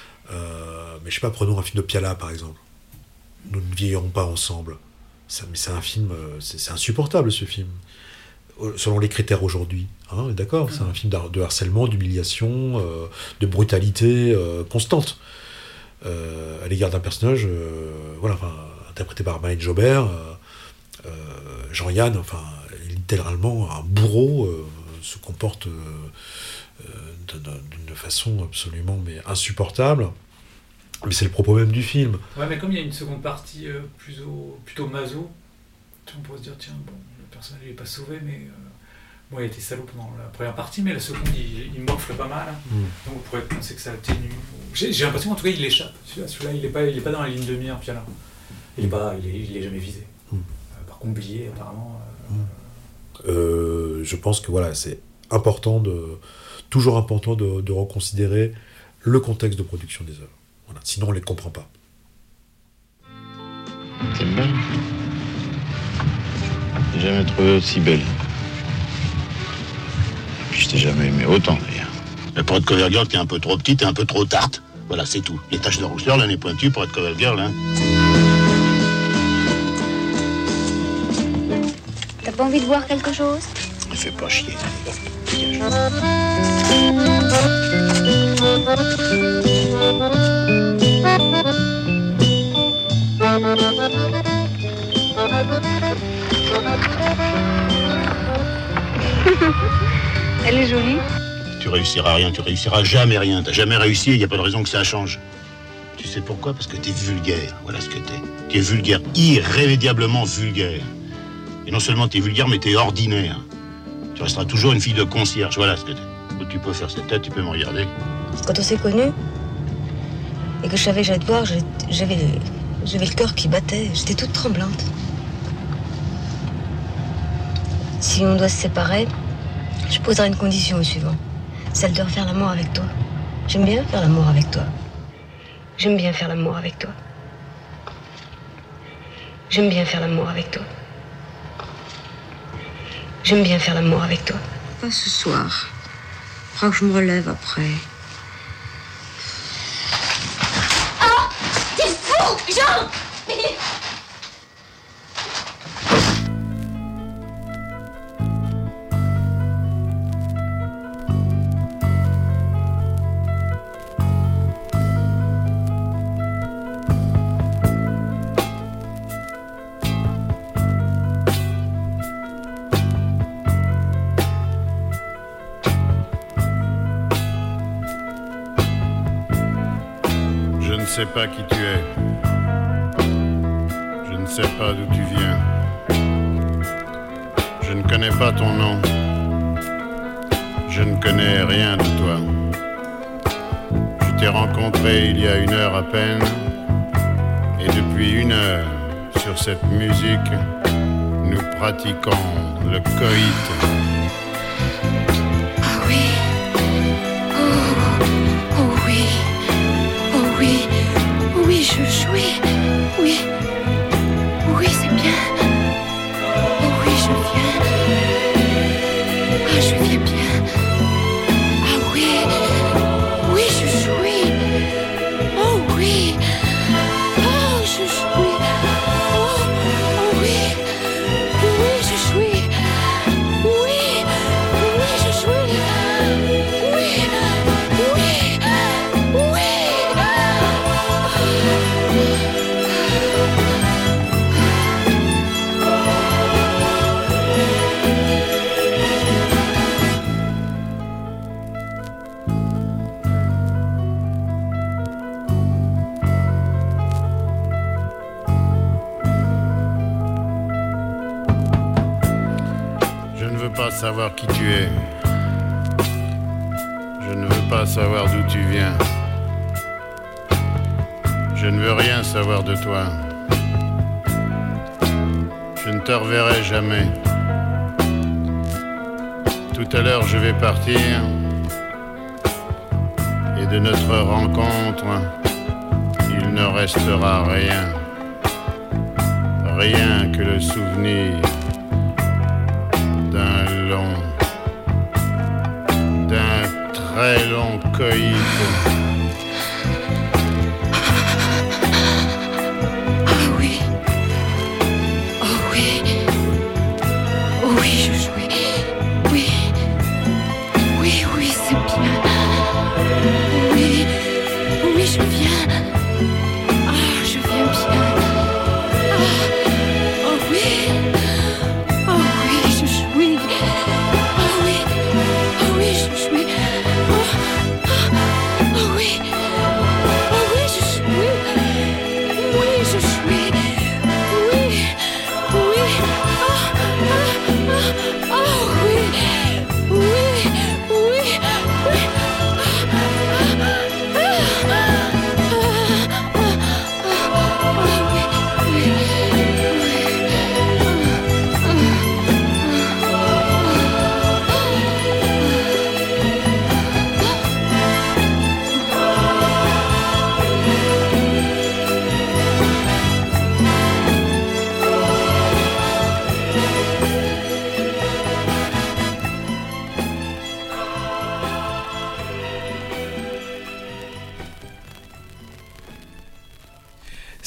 Euh, mais je sais pas, prenons un film de Piala, par exemple. Nous ne vieillirons pas ensemble. Ça, mais c'est un film, c'est, c'est insupportable, ce film. selon les critères aujourd'hui. Hein, d'accord, c'est un film de harcèlement, d'humiliation, euh, de brutalité euh, constante euh, à l'égard d'un personnage, euh, voilà, enfin, interprété par Marlène Jobert, euh, euh, Jean-Yann, enfin, littéralement un bourreau, euh, se comporte euh, euh, d'une façon absolument mais insupportable. Mais c'est le propos même du film. Ouais, mais comme il y a une seconde partie euh, plutôt, plutôt maso, on pourrait se dire, tiens, bon, le personnage n'est pas sauvé, mais euh, bon, il a été salaud pendant la première partie, mais la seconde, il, il morfle pas mal. Hein. Mm. Donc on pourrait penser que ça atténue. J'ai, j'ai l'impression qu'en tout cas, il échappe. Celui-là, celui-là il n'est pas, il est pas dans la ligne de mire, Piala. Il n'est pas, il est, il est jamais visé. Mm. Euh, par contre, Blier, apparemment... Euh, mm. euh, je pense que voilà, c'est important de... toujours important de, de reconsidérer le contexte de production des œuvres. Voilà, sinon on ne les comprend pas. C'est belle. J'ai jamais trouvé aussi belle. Et puis je t'ai jamais aimé autant d'ailleurs. Mais pour être cover girl, t'es un peu trop petite et un peu trop tarte. Voilà, c'est tout. Les taches de rousseur, là, n'est pointues pour être cover girl, hein. T'as pas envie de voir quelque chose? Ne fais pas chier. Dégage. Elle est jolie. Tu réussiras rien, tu réussiras jamais rien. T'as jamais réussi et il n'y a pas de raison que ça change. Tu sais pourquoi? Parce que t'es vulgaire. Voilà ce que t'es. Tu es vulgaire, irrémédiablement vulgaire. Et non seulement t'es vulgaire, mais t'es ordinaire. Tu resteras toujours une fille de concierge. Voilà ce que t'es. Tu peux faire cette tête, tu peux me regarder. Quand on s'est connus, et que je savais que j'allais te voir, j'avais, j'avais le cœur qui battait. J'étais toute tremblante. Si on doit se séparer, je poserai une condition au suivant. Celle de refaire l'amour avec toi. J'aime bien faire l'amour avec toi. J'aime bien faire l'amour avec toi. J'aime bien faire l'amour avec toi. J'aime bien faire l'amour avec toi. Pas ce soir. Je crois que je me relève après. Ah! T'es fou, Jean! Je ne sais pas qui tu es. Je ne sais pas d'où tu viens. Je ne connais pas ton nom. Je ne connais rien de toi. Je t'ai rencontré il y a une heure à peine. Et depuis une heure, sur cette musique, nous pratiquons le coït. Ah oui. Oh, oh oui. Oh oui. Oui, je jouis. Oui. Oui, c'est bien. Oh oui, je viens. Ah, je viens bien. Ah oui. Oui, je jouis. Oh oui. Oh, je jouis. Oh, oh oui. Oui, je jouis. Oui. Oui, je jouis. Oui. Oui. Oui. Je ne veux pas savoir qui tu es. Je ne veux pas savoir d'où tu viens. Je ne veux rien savoir de toi. Je ne te reverrai jamais. Tout à l'heure, je vais partir. Et de notre rencontre, il ne restera rien. Rien que le souvenir d'un long, d'un très long coït. Ah oui. Oh oui. Oh oui, je jouis.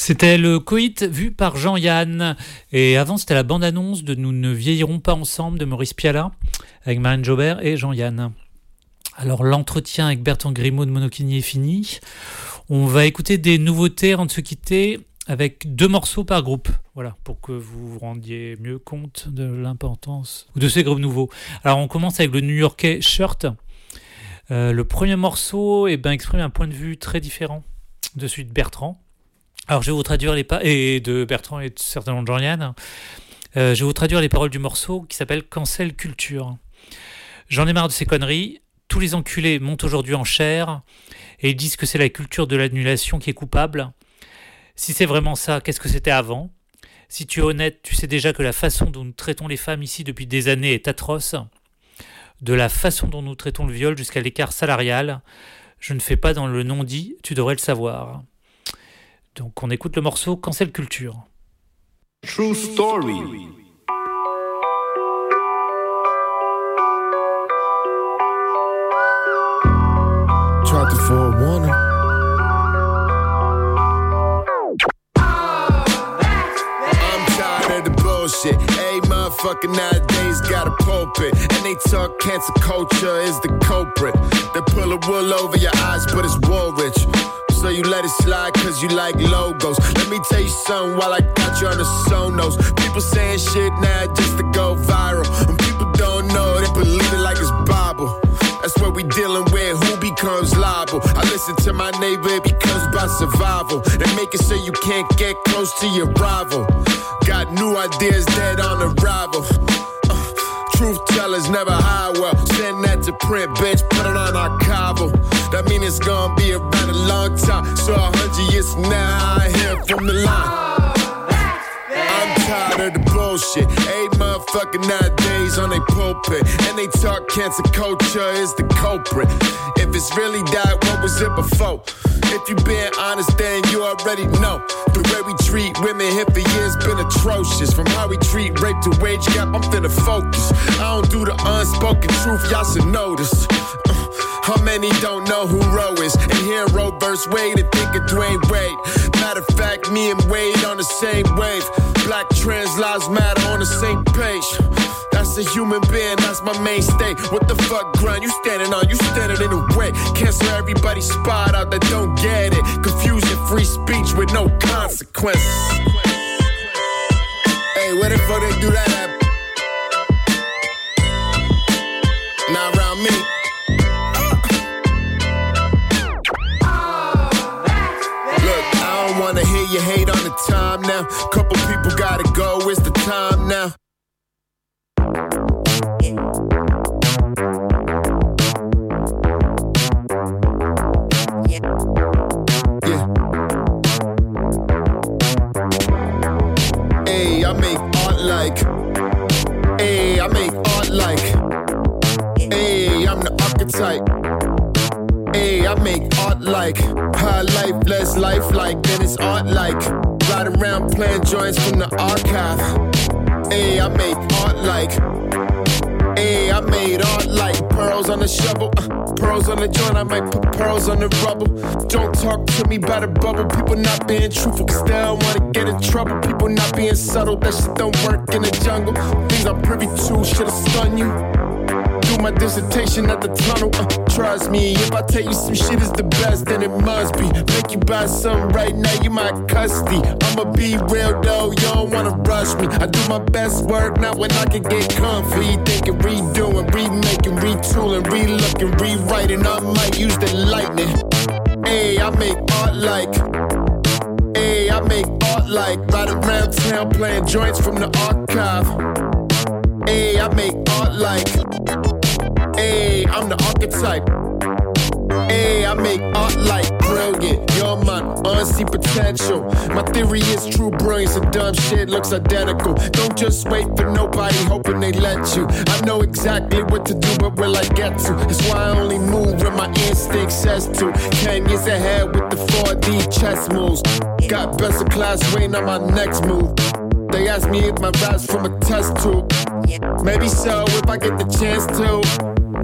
C'était le coït vu par Jean-Yann. Et avant, c'était la bande-annonce de Nous ne vieillirons pas ensemble de Maurice Pialat avec Marlène Jobert et Jean-Yann. Alors, l'entretien avec Bertrand Grimaud de Monokini est fini. On va écouter des nouveautés avant de se quitter avec deux morceaux par groupe. Voilà, pour que vous vous rendiez mieux compte de l'importance de ces groupes nouveaux. Alors, on commence avec le New-Yorkais Shirt. Euh, le premier morceau eh ben, exprime un point de vue très différent de celui de Bertrand. Alors, je vais vous traduire les paroles, et de Bertrand et certainement de Jean-Yann. Euh, je vais vous traduire les paroles du morceau qui s'appelle Cancel Culture. J'en ai marre de ces conneries. Tous les enculés montent aujourd'hui en chair et ils disent que c'est la culture de l'annulation qui est coupable. Si c'est vraiment ça, qu'est-ce que c'était avant ? Si tu es honnête, tu sais déjà que la façon dont nous traitons les femmes ici depuis des années est atroce. De la façon dont nous traitons le viol jusqu'à l'écart salarial, je ne fais pas dans le non-dit, tu devrais le savoir. Donc on écoute le morceau Cancel Culture. True Story. Tried to forewarn her. I'm tired of the bullshit. Hey, motherfucker nowadays got a pulpit, and they talk cancer culture is the culprit. They pull a wool over your eyes, but it's Woolrich. So you let it slide cause you like logos. Let me tell you something while I got you on the Sonos. People saying shit now just to go viral. When people don't know, they believe it like it's Bible. That's what we dealing with, who becomes liable. I listen to my neighbor, it becomes about survival. They make it so you can't get close to your rival. Got new ideas dead on arrival. Truth tellers never hide well. Send that to print, bitch, put it on archival. That mean it's gonna be around a long time. So a hundred years from now, I hear from the line. I'm tired of the bullshit. Hey, motherfucker nowadays on they pulpit, and they talk cancer culture is the culprit. If it's really that, what was it before? If you being honest, then you already know. The way we treat women here for years been atrocious. From how we treat rape to wage gap, I'm finna focus. I don't do the unspoken truth, y'all should notice. Uh, how many don't know who Roe is? And hero verse Wade and think of Dwayne Wade. Matter of fact, me and Wade on the same wave. Black trans lives matter on the same page. That's a human being, that's my mainstay. What the fuck, grind? You standing on, you standing in the way. Cancel everybody's spot out that don't get it. Confusion, free speech with no consequences. Hey, where the fuck they do that at? Not around me. Look, I don't wanna hear you hate on the time now. Couple people gotta go, it's the time now. I make art like, ayy, I make art like, ayy, I'm the archetype, ayy, I make art like, high life, less life like, then it's art like, ride around playing joints from the archive, ayy, I make art like, ayy, I made art like, pearls on the shovel, uh, pearls on the joint, I might put pearls on the rubble. Don't talk to me about a bubble. People not being truthful cause they don't wanna get in trouble. People not being subtle, that shit don't work in the jungle. Things I'm privy to should've stun you. Do my dissertation at the tunnel, uh, trust me. If I tell you some shit is the best, then it must be. Make you buy something right now, you my custody. I'ma be real though, you don't wanna rush me. I do my best work, not when I can get comfy. Thinking, redoing, remaking, retooling, relooking, rewriting. I might use the lightning. Ayy, I make art like, ayy, I make art like, ride around town playing joints from the archive. Ayy, I make art like, ayy, I'm the archetype. Ayy, I make art like brilliant. You're my unseen potential. My theory is true brilliance and dumb shit looks identical. Don't just wait for nobody hoping they let you. I know exactly what to do, but will I get to? That's why I only move when my instinct says to. Ten years ahead with the four D chess moves. Got best of class waiting on my next move. They ask me if my rap's from a test tube. Maybe so if I get the chance to.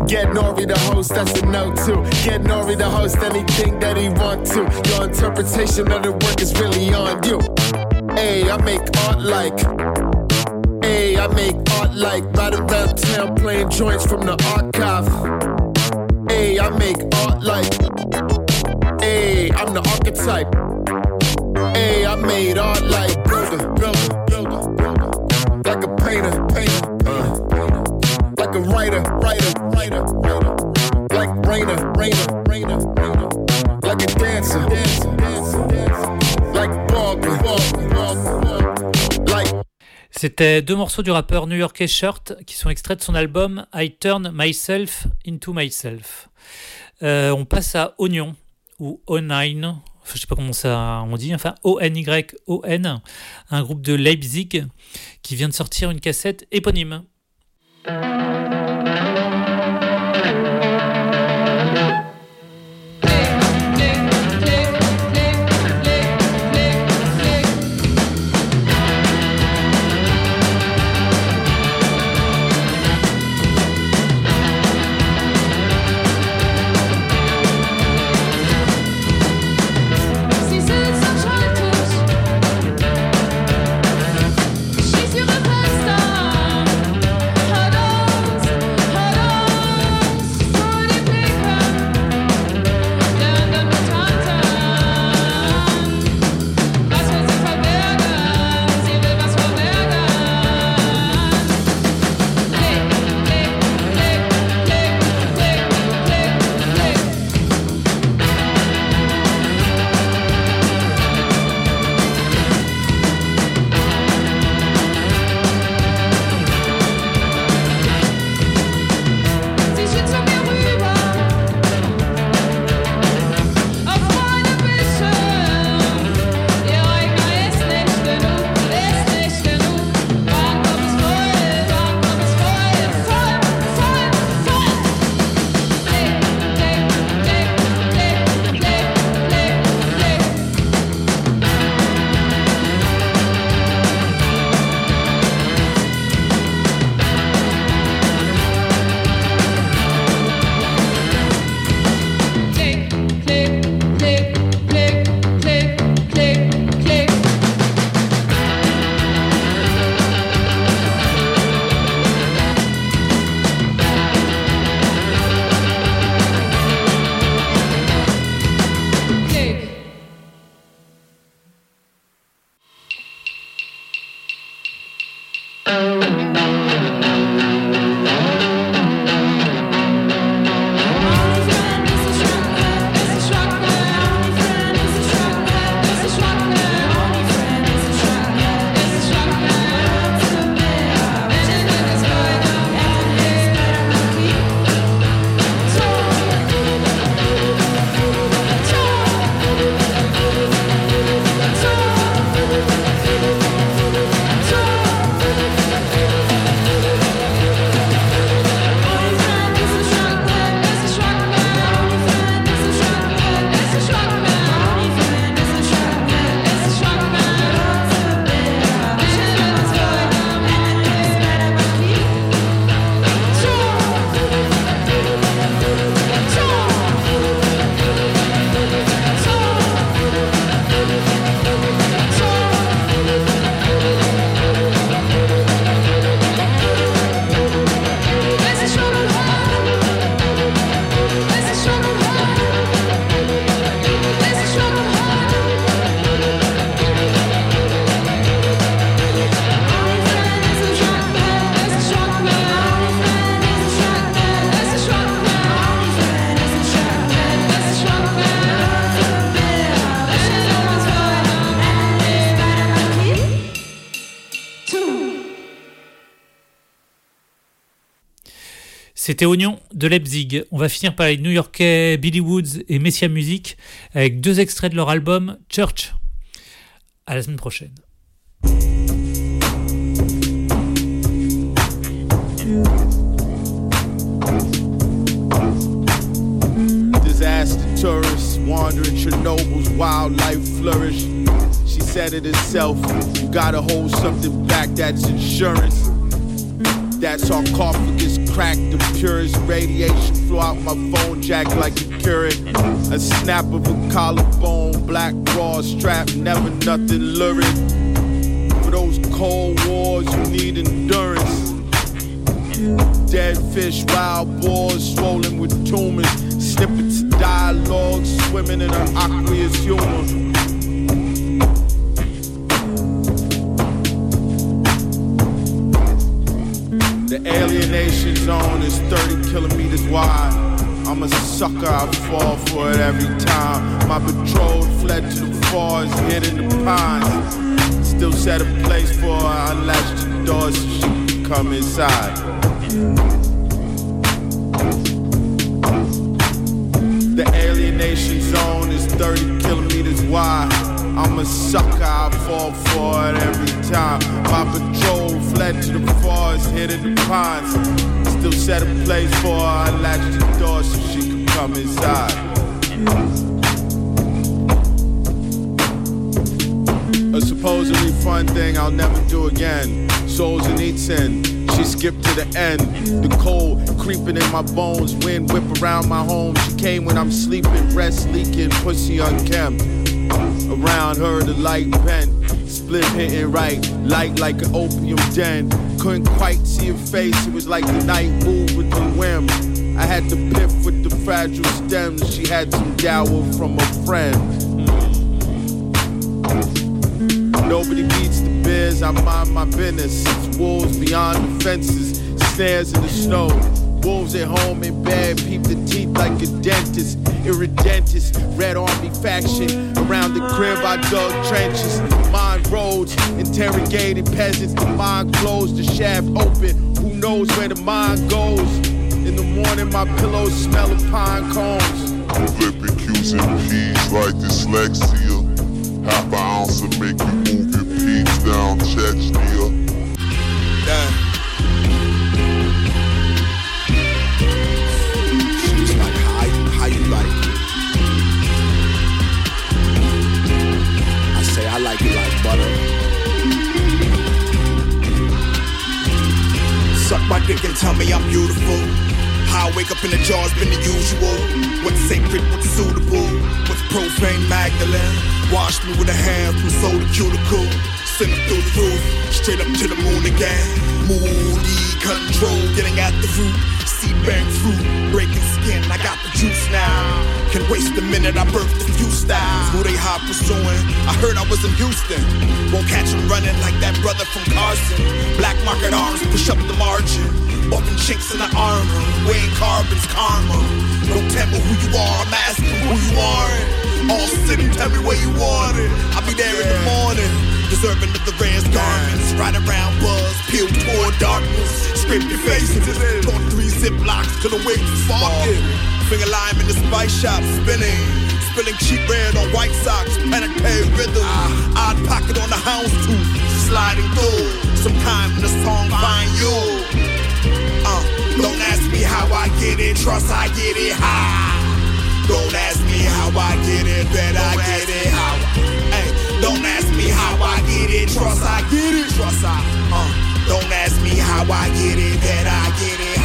Get Nori the host, that's a no too. Get Nori the host anything that he want to. Your interpretation of the work is really on you. Hey, I make art like. Hey, I make art like. Right around town playing joints from the archive. Hey, I make art like. Hey, I'm the archetype. Hey, I made art like builder, builder, builder, builder. Like a painter, painter, painter. Like a writer, writer, writer, writer. Like Rainer, Rainer, Rainer, Rainer. Like a dancer, dancer, dancer, dancer. Like Baldwin, Baldwin, Baldwin. Like. C'était deux morceaux du rappeur new-yorkais Shirt qui sont extraits de son album I Turn Myself Into Myself. Euh, on passe à Oignon ou O neuf, enfin, je sais pas comment ça on dit, enfin O N Y O N, un groupe de Leipzig qui vient de sortir une cassette éponyme. C'était Oignon de Leipzig. On va finir par les New-Yorkais Billy Woods et Messia Music avec deux extraits de leur album Church. À la semaine prochaine. Disaster tourists wandering Chernobyl's wildlife flourish. She said it herself, you gotta hold something back, that's insurance. That sarcophagus cracked, the purest radiation flew out my phone jack like a curate. A snap of a collarbone, black raw strap, never nothing lurid. For those cold wars, you need endurance. Dead fish, wild boars, swollen with tumors. Snippets of dialogue, swimming in an aqueous humor. The alienation zone is thirty kilometers wide. I'm a sucker, I fall for it every time. My betrothed fled to the forest, hid in the pines. Still set a place for her, I unlatched the door so she could come inside. The alienation zone is thirty kilometers wide. I'm a sucker, I fall for it every time. My patrol fled to the forest, hid in the pines. Still set a place for her, I latched the door so she could come inside. A supposedly fun thing I'll never do again. Solzhenitsyn, she skipped to the end. The cold creeping in my bones, wind whip around my home. She came when I'm sleeping, breast leaking, pussy unkempt. Around her the light bent, split hitting right, light like an opium den. Couldn't quite see her face, it was like the night moved with the whim. I had to piff with the fragile stems, she had some dower from a friend. Nobody beats the bears, I mind my business. It's wolves beyond the fences, snares in the snow. Wolves at home in bed, peep the teeth like a dentist. Irredentist, Red Army faction. Around the crib I dug trenches. Mine roads, interrogated peasants. The mine closed, the shaft open. Who knows where the mine goes? In the morning my pillows smell of pine cones. Flipping Q's and P's like dyslexia. Half an ounce will make you move your peaks down Chechnya. Yeah. How you like it? I say I like it like butter. Suck my dick and tell me I'm beautiful. How I wake up in the jar's been the usual. What's sacred, what's suitable, what's profane, Magdalene. Wash me with a hand from soul to cuticle. Send it through the roof, straight up to the moon again. Moody control, getting at the root. Seed-bearing fruit, breaking skin, I got the juice now. Can waste a minute, I birthed a few styles. Who they hot pursuing? I heard I was in Houston. Won't catch him running like that brother from Carson. Black market arms push up the margin. Open chinks in the armor, weighing carbons, karma. Don't tell me who you are, I'm asking who you aren't. All sitting, tell me where you want it. I'll be there in the morning, deserving of the rarest garments. Ride around buzz, peel toward darkness. Scrape your faces, torn three ziplocs till the wings sparking. Finger lime in the spice shop, spinning. Spilling cheap red on white socks, panic pay rhythm. Odd pocket on the houndstooth, sliding through. Sometime in the song, find you. Uh, don't ask me how I get it, trust I get it high. Don't ask me how I get it, bet I get it how. Hey, don't ask me how I get it, trust I get it, trust I. Uh, don't ask me how I get it, bet I get it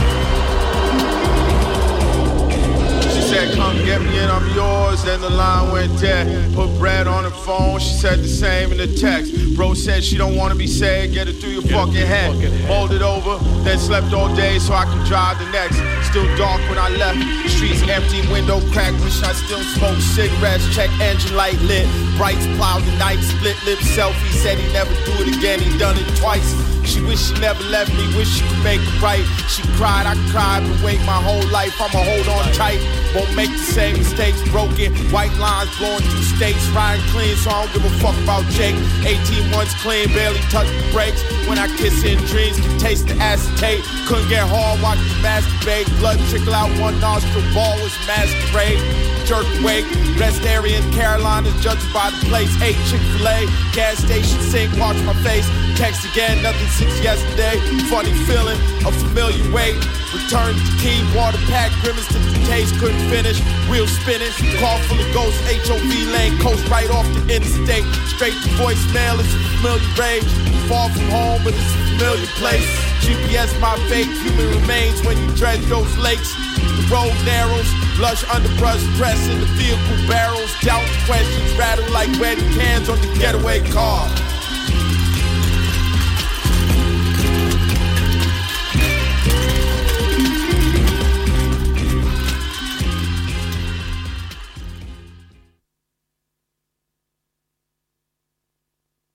how. She said, come get me and I'm yours. Then the line went dead. Put bread on her phone. She said the same in the text. Bro said she don't want to be sad. Get it through your fucking head. Hold it over. Then slept all day so I can drive the next. Still dark when I left. Streets empty, window cracked. Wish I still smoked cigarettes. Check engine light lit. Brights plowed the night. Split lip selfie. Said he'd never do it again. He done it twice. She wished she never left me. Wish she could make it right. She cried, I cried, but wait my whole life. I'ma hold on tight. Won't make the same mistakes. Broken white lines blowing through states. Riding clean, so I don't give a fuck about Jake. eighteen months clean, barely touch the brakes. When I kiss in dreams, can taste the acetate. Couldn't get hard, watch me masturbate. Blood trickle out one nostril, ball was masquerade. Jerk wake, rest area in Carolina, judged by the place. Ate Chick-fil-A, gas station sink, watch my face. Text again, nothing since yesterday. Funny feeling, a familiar weight. Return to key, water pack, grimace to the taste, couldn't finish. Wheel spinning, car full of ghosts, H O V lane, coast right off the interstate. Straight to voicemail, it's a familiar rage. far from home, but it's a familiar place. G P S my fate, human remains when you dredge those lakes. The road narrows, lush underbrush press in the vehicle barrels. Doubt questions rattle like wedding cans on the getaway car.